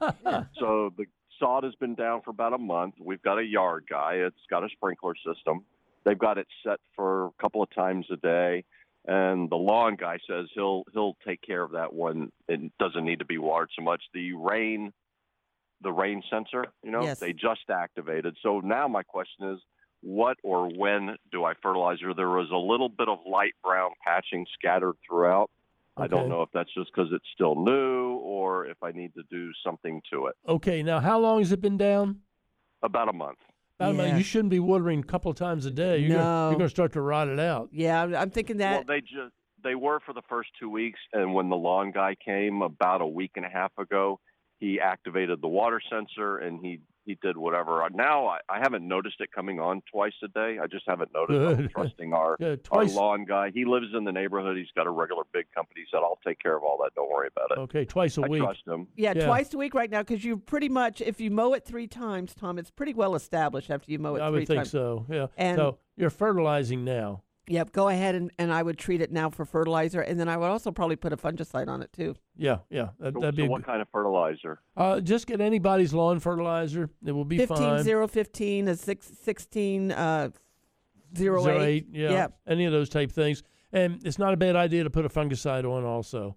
Speaker 13: So the sod has been down for about a month. We've got a yard guy. It's got a sprinkler system. They've got it set for a couple of times a day. And the lawn guy says he'll he'll take care of that when it doesn't need to be watered so much. The rain, the rain sensor, you know,
Speaker 1: Yes.
Speaker 13: they just activated. So now my question is, what or when do I fertilizer? There was a little bit of light brown patching scattered throughout. I
Speaker 7: Okay.
Speaker 13: don't know if that's just because it's still new or if I need to do something to it.
Speaker 7: Okay, now how long has it been down?
Speaker 13: About a month.
Speaker 7: About a month.
Speaker 1: Yeah.
Speaker 7: You shouldn't be watering a couple of times a day. You're
Speaker 1: No.
Speaker 7: gonna, you're going to start to rot it out.
Speaker 1: Yeah, I'm, I'm thinking that.
Speaker 13: Well, they just they were for the first two weeks, and when the lawn guy came about a week and a half ago, he activated the water sensor and he he did whatever. Now I, I haven't noticed it coming on twice a day. I just haven't noticed. I'm
Speaker 7: Good.
Speaker 13: trusting our
Speaker 7: Yeah,
Speaker 13: our
Speaker 7: twice.
Speaker 13: lawn guy. He lives in the neighborhood. He's got a regular big company. He said, I'll take care of all that. Don't worry about it.
Speaker 7: Okay, twice a
Speaker 13: I
Speaker 7: week.
Speaker 13: trust him.
Speaker 1: Yeah,
Speaker 7: Yeah.
Speaker 1: twice a week right now because you pretty much, if you mow it three times, Tom, it's pretty well established after you mow it
Speaker 7: I
Speaker 1: three
Speaker 7: would think
Speaker 1: times.
Speaker 7: so. Yeah.
Speaker 1: And-
Speaker 7: so you're fertilizing now.
Speaker 1: Yep, go ahead and, and I would treat it now for fertilizer, and then I would also probably put a fungicide on it too.
Speaker 7: Yeah, yeah. That,
Speaker 13: So,
Speaker 7: that'd be
Speaker 13: so
Speaker 7: a
Speaker 13: what
Speaker 7: good-
Speaker 13: kind of fertilizer?
Speaker 7: uh, just get anybody's lawn fertilizer. It will be
Speaker 1: Fifteen
Speaker 7: fine.
Speaker 1: zero fifteen, a six sixteen uh zero
Speaker 7: Zero
Speaker 1: eight.
Speaker 7: yeah.
Speaker 1: Yep.
Speaker 7: Any of those type things. And it's not a bad idea to put a fungicide on also.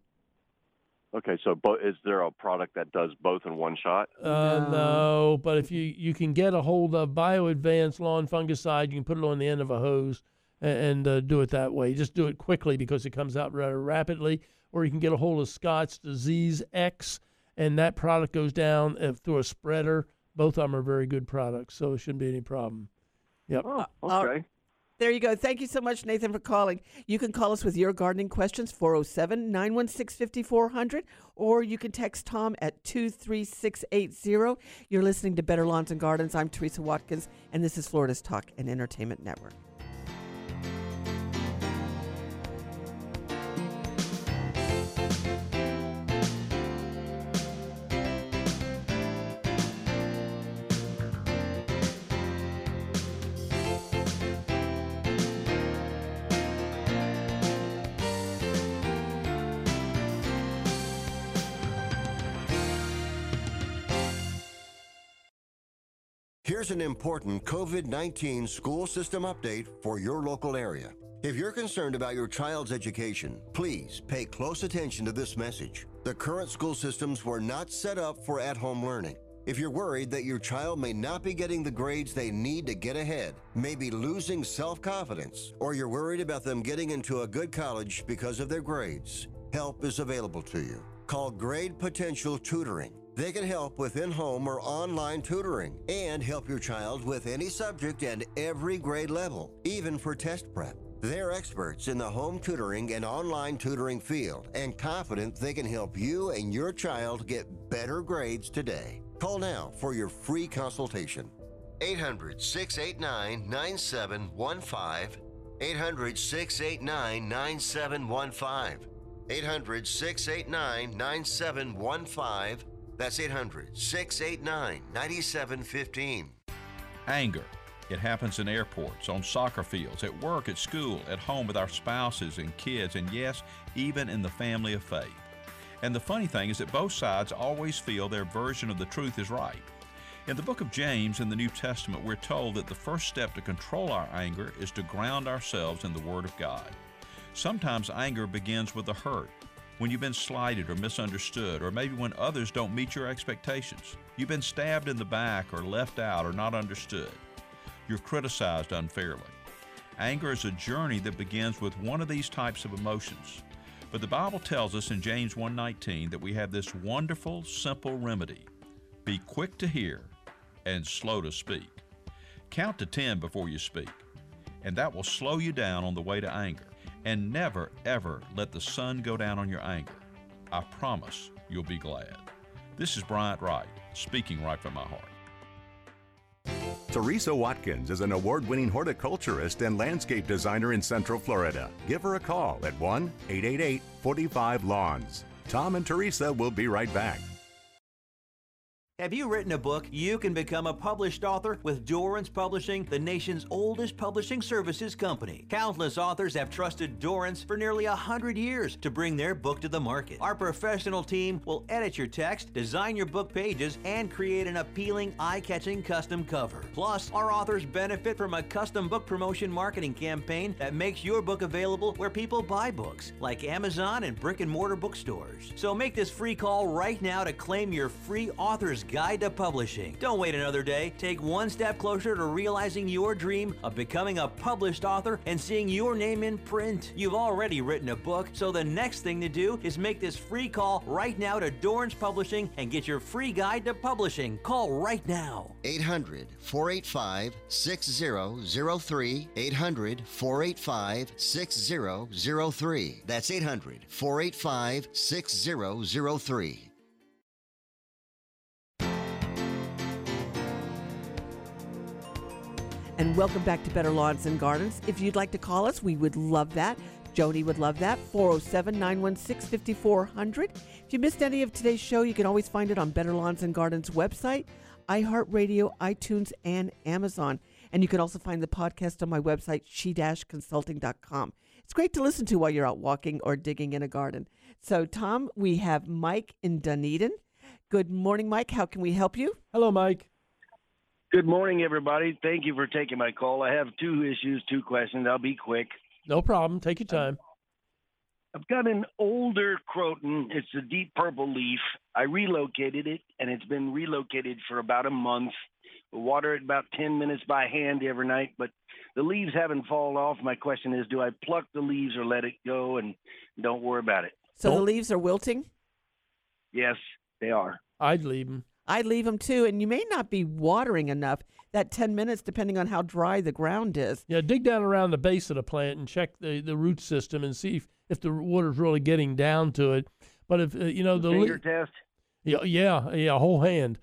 Speaker 13: Okay, so bo- is there a product that does both in one shot?
Speaker 7: Uh, no, but if you, you can get a hold of BioAdvance lawn fungicide, you can put it on the end of a hose and, and uh, do it that way. Just do it quickly because it comes out rather rapidly. Or you can get a hold of Scott's Disease X, and that product goes down uh, through a spreader. Both of them are very good products, so it shouldn't be any problem. Yep.
Speaker 13: Oh,
Speaker 1: Uh,
Speaker 13: okay.
Speaker 1: There you go. Thank you so much, Nathan, for calling. You can call us with your gardening questions, four oh seven, nine one six, five four zero zero, or you can text Tom at two three six eight zero. You're listening to Better Lawns and Gardens. I'm Teresa Watkins, and this is Florida's Talk and Entertainment Network.
Speaker 5: Here's an important COVID nineteen school system update for your local area. If you're concerned about your child's education, please pay close attention to this message. The current school systems were not set up for at-home learning. If you're worried that your child may not be getting the grades they need to get ahead, maybe losing self-confidence, or you're worried about them getting into a good college because of their grades, help is available to you. Call Grade Potential Tutoring. They can help with in-home or online tutoring and help your child with any subject and every grade level, even for test prep. They're experts in the home tutoring and online tutoring field and confident they can help you and your child get better grades today. Call now for your free consultation. eight hundred, six eight nine, nine seven one five. eight hundred, six eight nine, nine seven one five. eight hundred, six eight nine, nine seven one five. That's eight hundred, six eight nine, nine seven one five.
Speaker 6: Anger. It happens in airports, on soccer fields, at work, at school, at home with our spouses and kids, and yes, even in the family of faith. And the funny thing is that both sides always feel their version of the truth is right. In the book of James in the New Testament, we're told that the first step to control our anger is to ground ourselves in the Word of God. Sometimes anger begins with a hurt, when you've been slighted or misunderstood, or maybe when others don't meet your expectations. You've been stabbed in the back or left out or not understood. You're criticized unfairly. Anger is a journey that begins with one of these types of emotions. But the Bible tells us in James one nineteen that we have this wonderful, simple remedy. Be quick to hear and slow to speak. Count to ten before you speak, and that will slow you down on the way to anger. And never, ever let the sun go down on your anger. I promise you'll be glad. This is Bryant Wright, speaking right from my heart.
Speaker 4: Teresa Watkins is an award-winning horticulturist and landscape designer in Central Florida. Give her a call at one eight eight eight, four five, lawns. Tom and Teresa will be right back.
Speaker 3: Have you written a book? You can become a published author with Dorrance Publishing, the nation's oldest publishing services company. Countless authors have trusted Dorrance for nearly one hundred years to bring their book to the market. Our professional team will edit your text, design your book pages, and create an appealing, eye-catching custom cover. Plus, our authors benefit from a custom book promotion marketing campaign that makes your book available where people buy books, like Amazon and brick-and-mortar bookstores. So make this free call right now to claim your free author's Guide to Publishing. Don't wait another day. Take one step closer to realizing your dream of becoming a published author and seeing your name in print. You've already written a book, so the next thing to do is make this free call right now to Dorrance Publishing and get your free guide to publishing. Call right now.
Speaker 5: eight hundred, four eight five, six zero zero three. eight hundred, four eight five, six zero zero three. That's eight hundred, four eight five, six zero zero three.
Speaker 1: And welcome back to Better Lawns and Gardens. If you'd like to call us, we would love that. Joni would love that. four oh seven, nine one six, five four zero zero. If you missed any of today's show, you can always find it on Better Lawns and Gardens website, iHeartRadio, iTunes, and Amazon. And you can also find the podcast on my website, she dash consulting dot com. It's great to listen to while you're out walking or digging in a garden. So, Tom, we have Mike in Dunedin. Good morning, Mike. How can we help you?
Speaker 7: Hello, Mike.
Speaker 14: Good morning, everybody. Thank you for taking my call. I have two issues, two questions. I'll be quick.
Speaker 7: No problem. Take your time.
Speaker 14: I've got an older croton. It's a deep purple leaf. I relocated it, and it's been relocated for about a month. We water it about ten minutes by hand every night, but the leaves haven't fallen off. My question is, do I pluck the leaves or let it go and don't worry about it?
Speaker 1: So oh. the leaves are wilting?
Speaker 14: Yes, they are.
Speaker 7: I'd leave them.
Speaker 1: I'd leave them too, and you may not be watering enough. That ten minutes, depending on how dry the ground is.
Speaker 7: Yeah, dig down around the base of the plant and check the, the root system and see if, if the water's really getting down to it. But if uh, you know the
Speaker 14: finger
Speaker 7: li-
Speaker 14: test.
Speaker 7: Yeah, yeah, yeah, whole hand.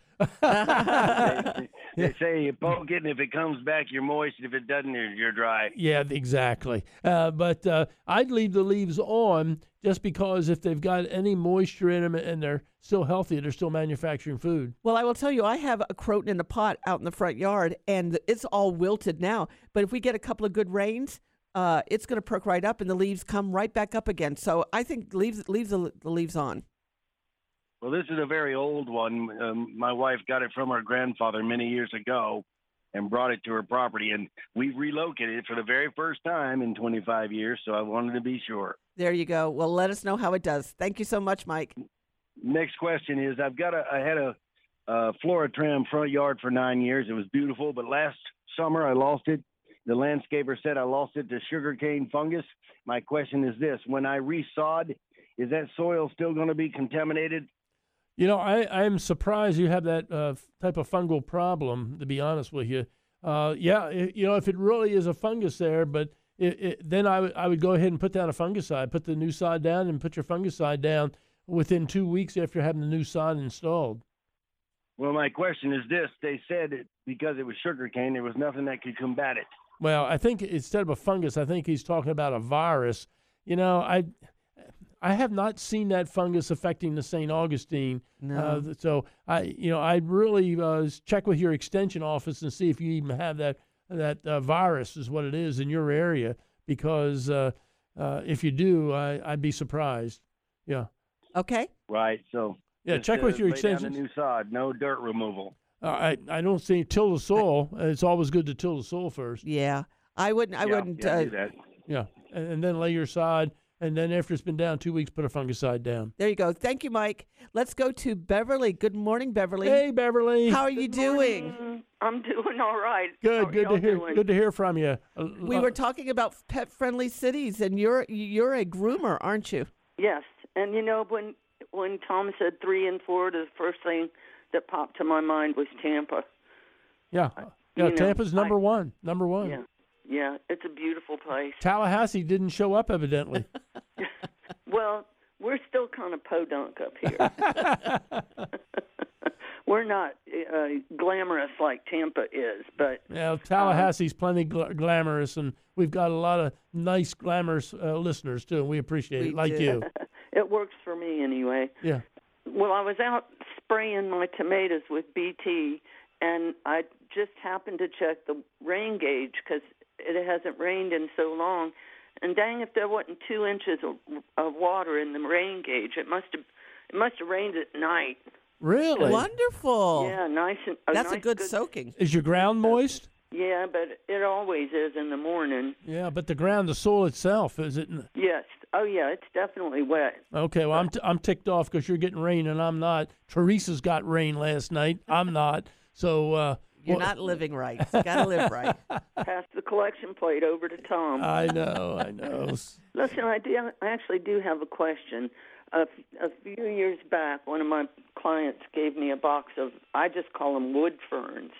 Speaker 14: they, they say you poke it, and if it comes back, you're moist. If it doesn't, you're, you're dry.
Speaker 7: Yeah, exactly. Uh, but uh, I'd leave the leaves on just because if they've got any moisture in them and they're still healthy, they're still manufacturing food.
Speaker 1: Well, I will tell you, I have a croton in a pot out in the front yard, and it's all wilted now. But if we get a couple of good rains, uh, it's going to perk right up, and the leaves come right back up again. So I think leaves leaves the, the leaves on.
Speaker 14: Well, this is a very old one. Um, my wife got it from her grandfather many years ago and brought it to her property, and we relocated it for the very first time in twenty-five years, so I wanted to be sure.
Speaker 1: There you go. Well, let us know how it does. Thank you so much, Mike.
Speaker 14: Next question is, I've got a, I had a, a Floratram front yard for nine years. It was beautiful, but last summer I lost it. The landscaper said I lost it to sugarcane fungus. My question is this: when I resod, is that soil still going to be contaminated?
Speaker 7: You know, I, I'm surprised you have that uh, type of fungal problem, to be honest with you. Uh, yeah, it, you know, if it really is a fungus there, but it, it, then I, w- I would go ahead and put down a fungicide, put the new sod down and put your fungicide down within two weeks after having the new sod installed.
Speaker 14: Well, my question is this. They said it, because it was sugarcane, there was nothing that could combat it.
Speaker 7: Well, I think instead of a fungus, I think he's talking about a virus. You know, I... I have not seen that fungus affecting the Saint Augustine.
Speaker 1: No.
Speaker 7: Uh, so I, you know, I'd really uh, check with your extension office and see if you even have that that uh, virus is what it is in your area. Because uh, uh, if you do, I, I'd be surprised. Yeah.
Speaker 1: Okay.
Speaker 14: Right. So
Speaker 7: yeah,
Speaker 14: just,
Speaker 7: check
Speaker 14: uh,
Speaker 7: with your
Speaker 14: lay
Speaker 7: extension.
Speaker 14: down the new sod, no dirt removal.
Speaker 7: Uh, I I don't see till the soil. It's always good to till the soil first.
Speaker 1: Yeah, I wouldn't. I
Speaker 14: yeah,
Speaker 1: wouldn't.
Speaker 14: Yeah,
Speaker 1: uh,
Speaker 14: do that.
Speaker 7: Yeah, and, and then lay your sod. And then after it's been down two weeks, put a fungicide down.
Speaker 1: There you go. Thank you, Mike. Let's go to Beverly. Good morning, Beverly.
Speaker 7: Hey, Beverly.
Speaker 1: How are you
Speaker 15: Good
Speaker 1: doing?
Speaker 15: morning. I'm doing all right.
Speaker 7: Good.
Speaker 15: How
Speaker 7: good
Speaker 15: y'all
Speaker 7: to hear.
Speaker 15: doing?
Speaker 7: Good to hear from you. Uh,
Speaker 1: We were talking about pet-friendly cities, and you're you're a groomer, aren't you?
Speaker 15: Yes, and you know when when Tom said three in Florida, the first thing that popped to my mind was Tampa.
Speaker 7: Yeah, yeah.
Speaker 15: You know,
Speaker 7: Tampa's number
Speaker 15: I,
Speaker 7: one. Number one.
Speaker 15: Yeah, yeah. It's a beautiful place.
Speaker 7: Tallahassee didn't show up, evidently.
Speaker 15: Well, we're still kind of podunk up here. We're not uh, glamorous like Tampa is, but
Speaker 7: yeah, Tallahassee's um, plenty gl- glamorous, and we've got a lot of nice, glamorous uh, listeners too, and we appreciate
Speaker 15: we
Speaker 7: it, like
Speaker 15: do.
Speaker 7: you.
Speaker 15: It works for me anyway.
Speaker 7: Yeah.
Speaker 15: Well, I was out spraying my tomatoes with B T, and I just happened to check the rain gauge because it hasn't rained in so long. And dang, if there wasn't two inches of, of water in the rain gauge, it must have it must have rained at night.
Speaker 7: Really?
Speaker 1: Wonderful.
Speaker 15: Yeah, nice and a
Speaker 1: that's
Speaker 15: nice,
Speaker 1: a good,
Speaker 15: good
Speaker 1: soaking.
Speaker 7: Is your ground moist?
Speaker 15: Yeah, but it always is in the morning.
Speaker 7: Yeah, but the ground, the soil itself, is it?
Speaker 15: Yes. Oh, yeah, it's definitely wet.
Speaker 7: Okay, well, I'm t- I'm ticked off because you're getting rain and I'm not. Teresa's got rain last night. I'm not. So uh,
Speaker 1: you're
Speaker 7: well,
Speaker 1: not living right. You got to live right.
Speaker 15: Pass the collection plate over to Tom.
Speaker 7: I know, I know.
Speaker 15: Listen, I do. I actually do have a question. A, a few years back, one of my clients gave me a box of, I just call them wood ferns,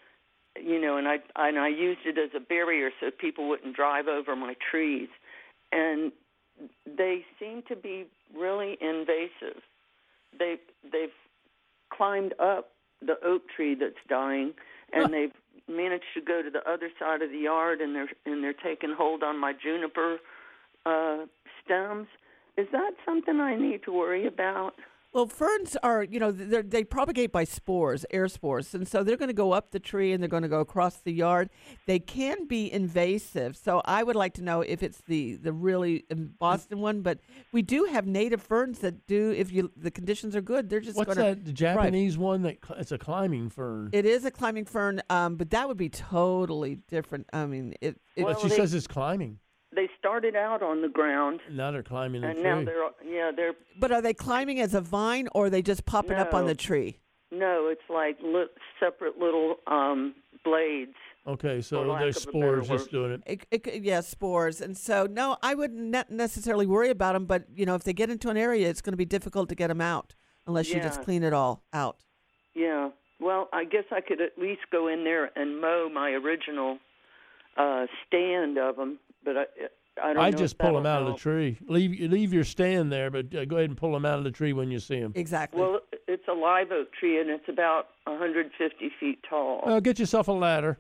Speaker 15: you know, and I and I used it as a barrier so people wouldn't drive over my trees. And they seem to be really invasive. They they've climbed up the oak tree that's dying, and huh. they've managed to go to the other side of the yard, and they're and they're taking hold on my juniper uh, stems. Is that something I need to worry about?
Speaker 1: Well, ferns are, you know, they propagate by spores, air spores, and so they're going to go up the tree and they're going to go across the yard. They can be invasive, so I would like to know if it's the, the really Boston one, but we do have native ferns that do, if you the conditions are good, they're just going to
Speaker 7: What's that, the Japanese thrive. one? That It's a climbing fern.
Speaker 1: It is a climbing fern, um, but that would be totally different. I mean, it. it
Speaker 7: well, she
Speaker 15: they,
Speaker 7: says it's climbing.
Speaker 15: They started out on the ground.
Speaker 7: Now they're climbing the
Speaker 15: and
Speaker 7: tree.
Speaker 15: And now they're, yeah, they're...
Speaker 1: But are they climbing as a vine, or are they just popping
Speaker 15: no,
Speaker 1: up on the tree?
Speaker 15: No, it's like li- separate little um, blades.
Speaker 7: Okay, so there's spores just doing it.
Speaker 1: It, it. Yeah, spores. And so, no, I wouldn't not necessarily worry about them, but, you know, if they get into an area, it's going to be difficult to get them out unless
Speaker 15: yeah.
Speaker 1: you just clean it all out.
Speaker 15: Yeah. Well, I guess I could at least go in there and mow my original uh, stand of them, but I... I, don't
Speaker 7: I
Speaker 15: know
Speaker 7: just pull them out help. of the tree. Leave leave your stand there, but uh, go ahead and pull them out of the tree when you see them.
Speaker 1: Exactly.
Speaker 15: Well, it's a live oak tree, and it's about one hundred fifty feet tall.
Speaker 7: Uh, get yourself a ladder.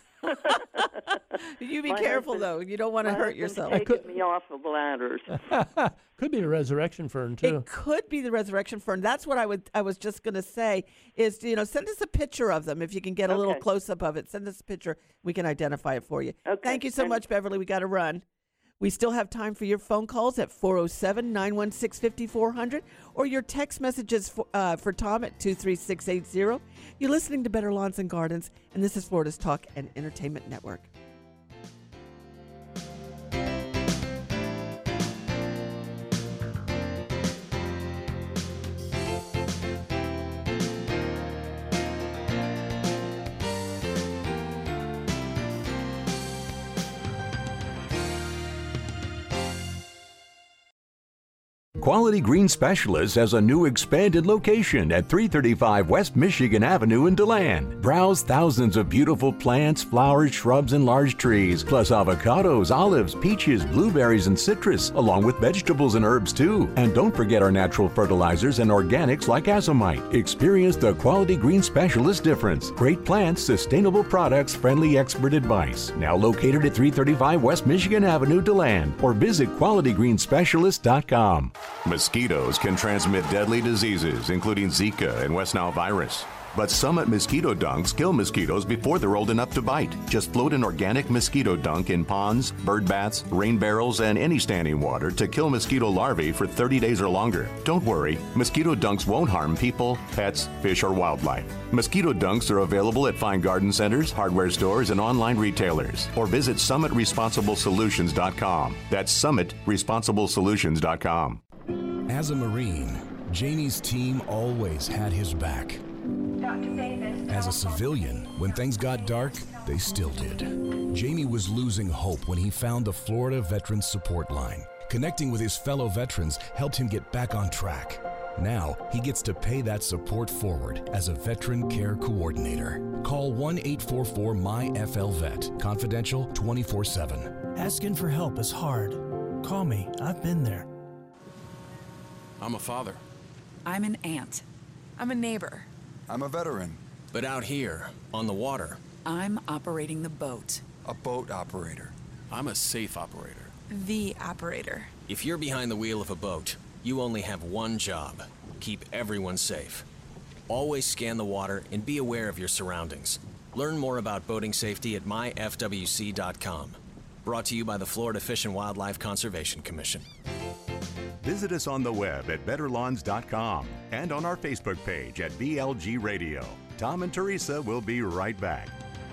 Speaker 1: You be
Speaker 15: my
Speaker 1: careful,
Speaker 15: husband,
Speaker 1: though. You don't want to hurt yourself.
Speaker 15: Taking could, me off of ladders.
Speaker 7: Could be a resurrection fern, too.
Speaker 1: It could be the resurrection fern. That's what I would. I was just going to say is, you know, send us a picture of them. If you can get a
Speaker 15: okay.
Speaker 1: little close-up of it, send us a picture. We can identify it for you.
Speaker 15: Okay.
Speaker 1: Thank you so
Speaker 15: and,
Speaker 1: much, Beverly. We got to run. We still have time for your phone calls at four oh seven, nine one six, five four zero zero or your text messages for, uh, for Tom at two three six eight zero. You're listening to Better Lawns and Gardens, and this is Florida's Talk and Entertainment Network.
Speaker 4: Quality Green Specialist has a new expanded location at three thirty-five West Michigan Avenue in DeLand. Browse thousands of beautiful plants, flowers, shrubs, and large trees, plus avocados, olives, peaches, blueberries, and citrus, along with vegetables and herbs too. And don't forget our natural fertilizers and organics like azomite. Experience the Quality Green Specialist difference. Great plants, sustainable products, friendly expert advice. Now located at three thirty-five West Michigan Avenue, DeLand, or visit quality green specialist dot com. Mosquitoes can transmit deadly diseases, including Zika and West Nile virus. But Summit mosquito dunks kill mosquitoes before they're old enough to bite. Just float an organic mosquito dunk in ponds, bird baths, rain barrels, and any standing water to kill mosquito larvae for thirty days or longer. Don't worry, mosquito dunks won't harm people, pets, fish, or wildlife. Mosquito dunks are available at fine garden centers, hardware stores, and online retailers. Or visit summit responsible solutions dot com. That's summit responsible solutions dot com.
Speaker 16: As a Marine, Jamie's team always had his back. As a civilian, when things got dark, they still did. Jamie was losing hope when he found the Florida Veterans Support Line. Connecting with his fellow veterans helped him get back on track. Now, he gets to pay that support forward as a Veteran Care Coordinator. Call one eight four four M Y F L V E T, confidential twenty-four seven.
Speaker 17: Asking for help is hard. Call me, I've been there.
Speaker 18: I'm a father.
Speaker 19: I'm an aunt. I'm a neighbor.
Speaker 18: I'm a veteran. But out here, on the water,
Speaker 19: I'm operating the boat.
Speaker 18: a boat operator. I'm a safe operator.
Speaker 19: The operator.
Speaker 20: If you're behind the wheel of a boat, you only have one job: keep everyone safe. Always scan the water and be aware of your surroundings. Learn more about boating safety at my f w c dot com. Brought to you by the Florida Fish and Wildlife Conservation Commission.
Speaker 4: Visit us on the web at better lawns dot com and on our Facebook page at B L G Radio. Tom and Teresa will be right back.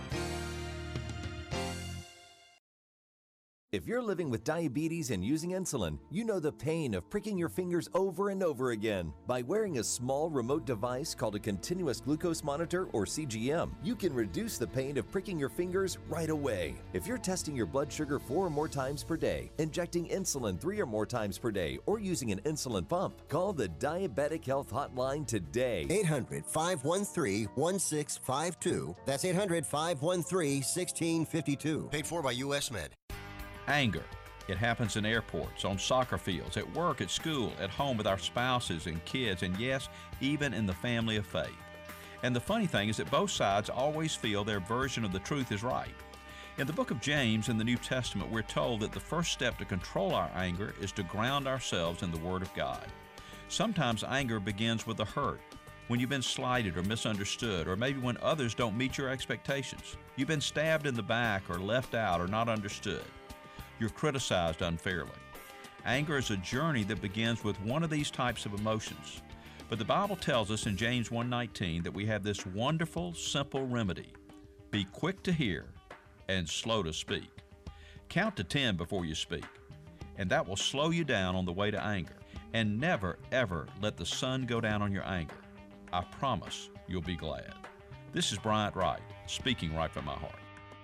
Speaker 21: If you're living with diabetes and using insulin, you know the pain of pricking your fingers over and over again. By wearing a small remote device called a continuous glucose monitor, or C G M, you can reduce the pain of pricking your fingers right away. If you're testing your blood sugar four or more times per day, injecting insulin three or more times per day, or using an insulin pump, call the Diabetic Health Hotline today.
Speaker 5: eight hundred, five one three, one six five two. That's eight hundred, five one three, one six five two. Paid for by U S Med.
Speaker 6: Anger. It happens in airports, on soccer fields, at work, at school, at home with our spouses and kids, and yes, even in the family of faith. And the funny thing is that both sides always feel their version of the truth is right. In the book of James in the New Testament, we're told that the first step to control our anger is to ground ourselves in the Word of God. Sometimes anger begins with a hurt, when you've been slighted or misunderstood, or maybe when others don't meet your expectations. You've been stabbed in the back or left out or not understood. You're criticized unfairly. Anger is a journey that begins with one of these types of emotions. But the Bible tells us in James one nineteen that we have this wonderful, simple remedy. Be quick to hear and slow to speak. Count to ten before you speak, and that will slow you down on the way to anger. And never, ever let the sun go down on your anger. I promise you'll be glad. This is Bryant Wright, speaking right from my heart.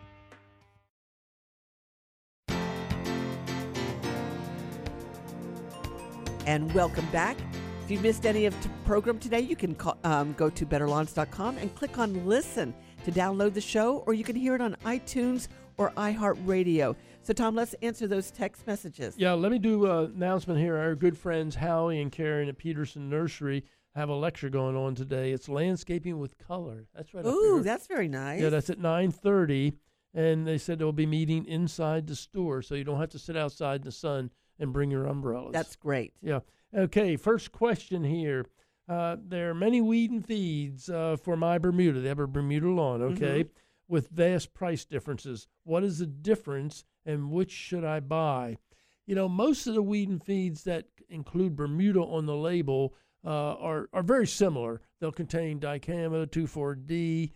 Speaker 1: And welcome back. If you missed any of the program today, you can call, um, go to better lawns dot com and click on Listen to download the show, or you can hear it on iTunes or iHeartRadio. So, Tom, let's answer those text messages.
Speaker 7: Yeah, let me do an announcement here. Our good friends Howie and Karen at Peterson Nursery have a lecture going on today. It's Landscaping with Color. That's right.
Speaker 1: Ooh, that's very nice.
Speaker 7: Yeah, that's at nine thirty, and they said they'll be meeting inside the store, so you don't have to sit outside in the sun and bring your umbrellas.
Speaker 1: That's great.
Speaker 7: Yeah. Okay, first question here. Uh, there are many weed and feeds uh, for my Bermuda. They have a Bermuda lawn, okay, mm-hmm. with vast price differences. What is the difference, and which should I buy? You know, most of the weed and feeds that include Bermuda on the label uh, are, are very similar. They'll contain dicamba, two four D,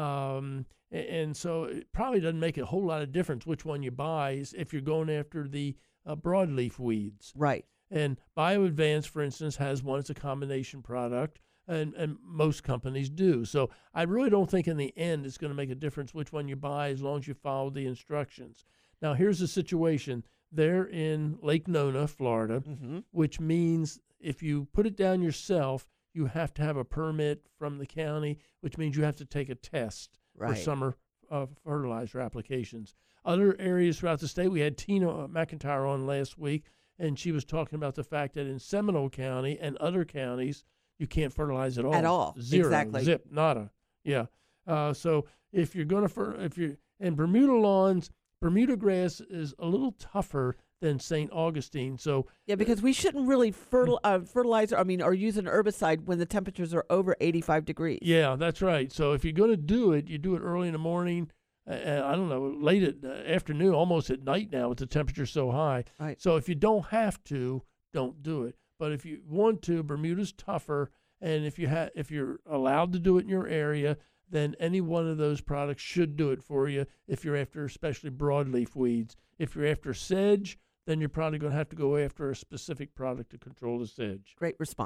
Speaker 7: um, and, and so it probably doesn't make a whole lot of difference which one you buy if you're going after the Uh, broadleaf weeds.
Speaker 1: Right.
Speaker 7: And BioAdvance, for instance, has one. It's a combination product, and, and most companies do. So I really don't think in the end it's going to make a difference which one you buy as long as you follow the instructions. Now, here's the situation. They're in Lake Nona, Florida, mm-hmm. which means if you put it down yourself, you have to have a permit from the county, which means you have to take a test
Speaker 1: right.
Speaker 7: for summer uh, fertilizer applications. Other areas throughout the state, we had Tina McIntyre on last week, and she was talking about the fact that in Seminole County and other counties, you can't fertilize at all.
Speaker 1: At all,
Speaker 7: Zero,
Speaker 1: exactly.
Speaker 7: Zip, nada. Yeah. Uh, so if you're going to, fer- if you're, and Bermuda lawns, Bermuda grass is a little tougher than Saint Augustine. So
Speaker 1: yeah, because we shouldn't really fertil- uh, fertilize, I mean, or use an herbicide when the temperatures are over eighty-five degrees.
Speaker 7: Yeah, that's right. So if you're going to do it, you do it early in the morning. Uh, I don't know, late at uh, afternoon, almost at night now with the temperature so high.
Speaker 1: Right.
Speaker 7: So if you don't have to, don't do it. But if you want to, Bermuda's tougher, and if you ha- if you're allowed to do it in your area, then any one of those products should do it for you if you're after especially broadleaf weeds. If you're after sedge, then you're probably going to have to go after a specific product to control the sedge.
Speaker 1: Great response.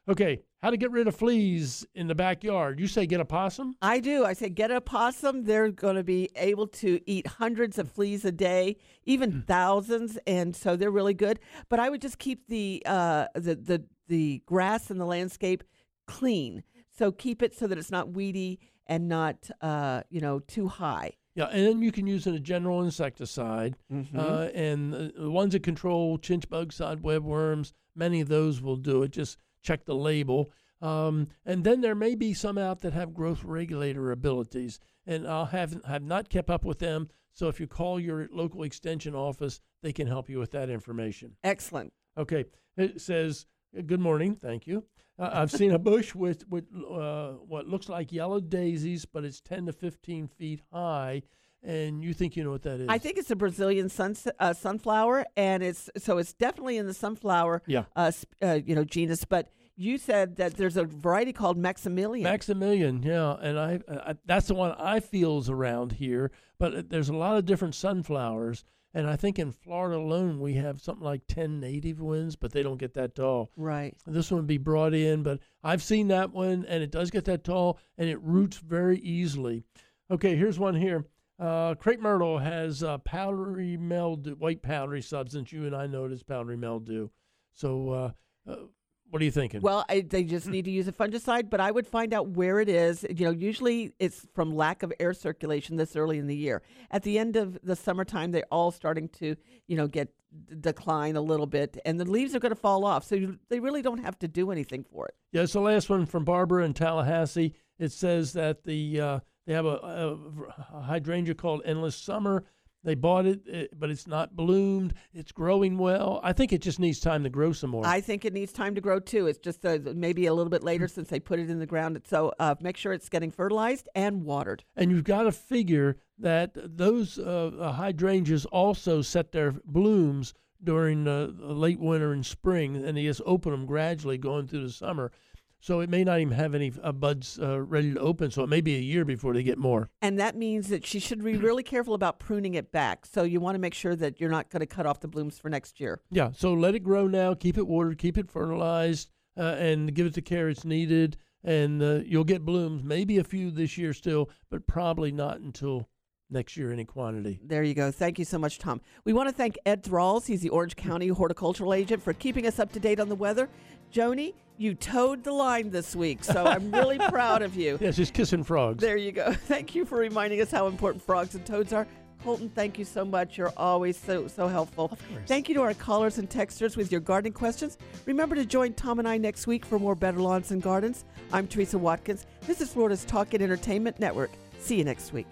Speaker 7: Okay, how to get rid of fleas in the backyard. You say get a possum?
Speaker 1: I do. I say get a possum. They're going to be able to eat hundreds of fleas a day, even thousands, and so they're really good. But I would just keep the uh, the the the grass and the landscape clean. So keep it so that it's not weedy and not uh, you know too high.
Speaker 7: Yeah, and then you can use a general insecticide,
Speaker 1: Mhm.
Speaker 7: uh, and the, the ones that control chinch bugs, sod webworms, many of those will do it. Just check the label. Um, and then there may be some out that have growth regulator abilities, and I have have not kept up with them. So if you call your local extension office, they can help you with that information.
Speaker 1: Excellent.
Speaker 7: Okay, it says, good morning, thank you. Uh, I've seen a bush with, with uh, what looks like yellow daisies, but it's ten to fifteen feet high, and you think you know what that is.
Speaker 1: I think it's a Brazilian sun, uh, sunflower, and it's so it's definitely in the sunflower
Speaker 7: Yeah.
Speaker 1: uh, sp- uh, you know genus. But you said that there's a variety called Maximilian.
Speaker 7: Maximilian, yeah, and I, I that's the one I feel is around here. But there's a lot of different sunflowers, and I think in Florida alone we have something like ten native ones, but they don't get that tall.
Speaker 1: Right.
Speaker 7: This one would be brought in, but I've seen that one, and it does get that tall, and it roots very easily. Okay, here's one here. Uh, crepe myrtle has uh, powdery mildew, white powdery substance. You and I know it is powdery mildew. So uh, uh, what are you thinking?
Speaker 1: Well, I, they just need to use a fungicide, but I would find out where it is. You know, usually it's from lack of air circulation this early in the year. At the end of the summertime, they're all starting to, you know, get d- decline a little bit, and the leaves are going to fall off. So you, they really don't have to do anything for it.
Speaker 7: Yeah, it's the last one from Barbara in Tallahassee. It says that the uh, they have a, a, a hydrangea called Endless Summer. They bought it, it, but it's not bloomed. It's growing well. I think it just needs time to grow some more.
Speaker 1: I think it needs time to grow too. It's just uh, maybe a little bit later since they put it in the ground. So uh, make sure it's getting fertilized and watered.
Speaker 7: And you've got to figure that those uh, hydrangeas also set their blooms during uh, late winter and spring, and they just open them gradually going through the summer. So it may not even have any uh, buds uh, ready to open, so it may be a year before they get more.
Speaker 1: And that means that she should be really careful about pruning it back. So you want to make sure that you're not going to cut off the blooms for next year.
Speaker 7: Yeah, so let it grow now, keep it watered, keep it fertilized, uh, and give it the care it's needed, and uh, you'll get blooms, maybe a few this year still, but probably not until next year any quantity.
Speaker 1: There you go. Thank you so much, Tom. We want to thank Ed Thralls. He's the Orange County horticultural agent for keeping us up to date on the weather. Joni, you towed the line this week, so I'm really proud of you.
Speaker 7: Yes, just kissing frogs.
Speaker 1: There you go. Thank you for reminding us how important frogs and toads are. Colton, thank you so much. You're always so, so helpful. Of course. Thank you to our callers and texters with your gardening questions. Remember to join Tom and I next week for more Better Lawns and Gardens. I'm Teresa Watkins. This is Florida's Talk and Entertainment Network. See you next week.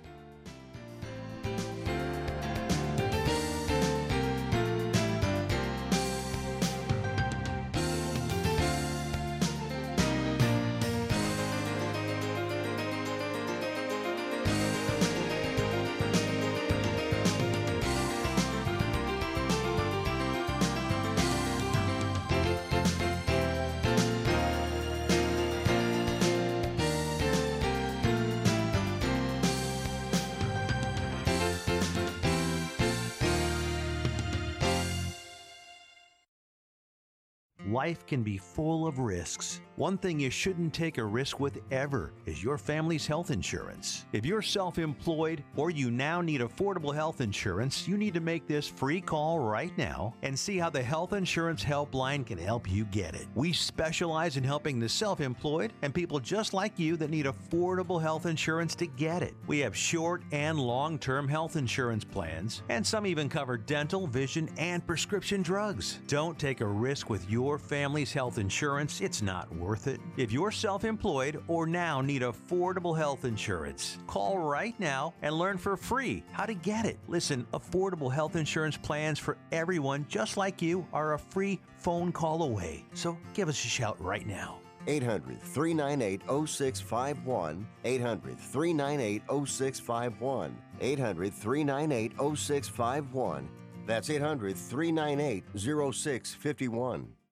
Speaker 3: Life can be full of risks. One thing you shouldn't take a risk with ever is your family's health insurance. If you're self-employed or you now need affordable health insurance, you need to make this free call right now and see how the Health Insurance Helpline can help you get it. We specialize in helping the self-employed and people just like you that need affordable health insurance to get it. We have short and long-term health insurance plans, and some even cover dental, vision, and prescription drugs. Don't take a risk with your family's health insurance. It's not worth it. If you're self-employed or now need affordable health insurance, call right now and learn for free how to get it. Listen, affordable health insurance plans for everyone just like you are a free phone call away. So give us a shout right now.
Speaker 5: eight hundred, three nine eight, oh six five one. eight hundred, three nine eight, oh six five one. eight hundred, three nine eight, oh six five one. That's eight hundred, three nine eight, oh six five one.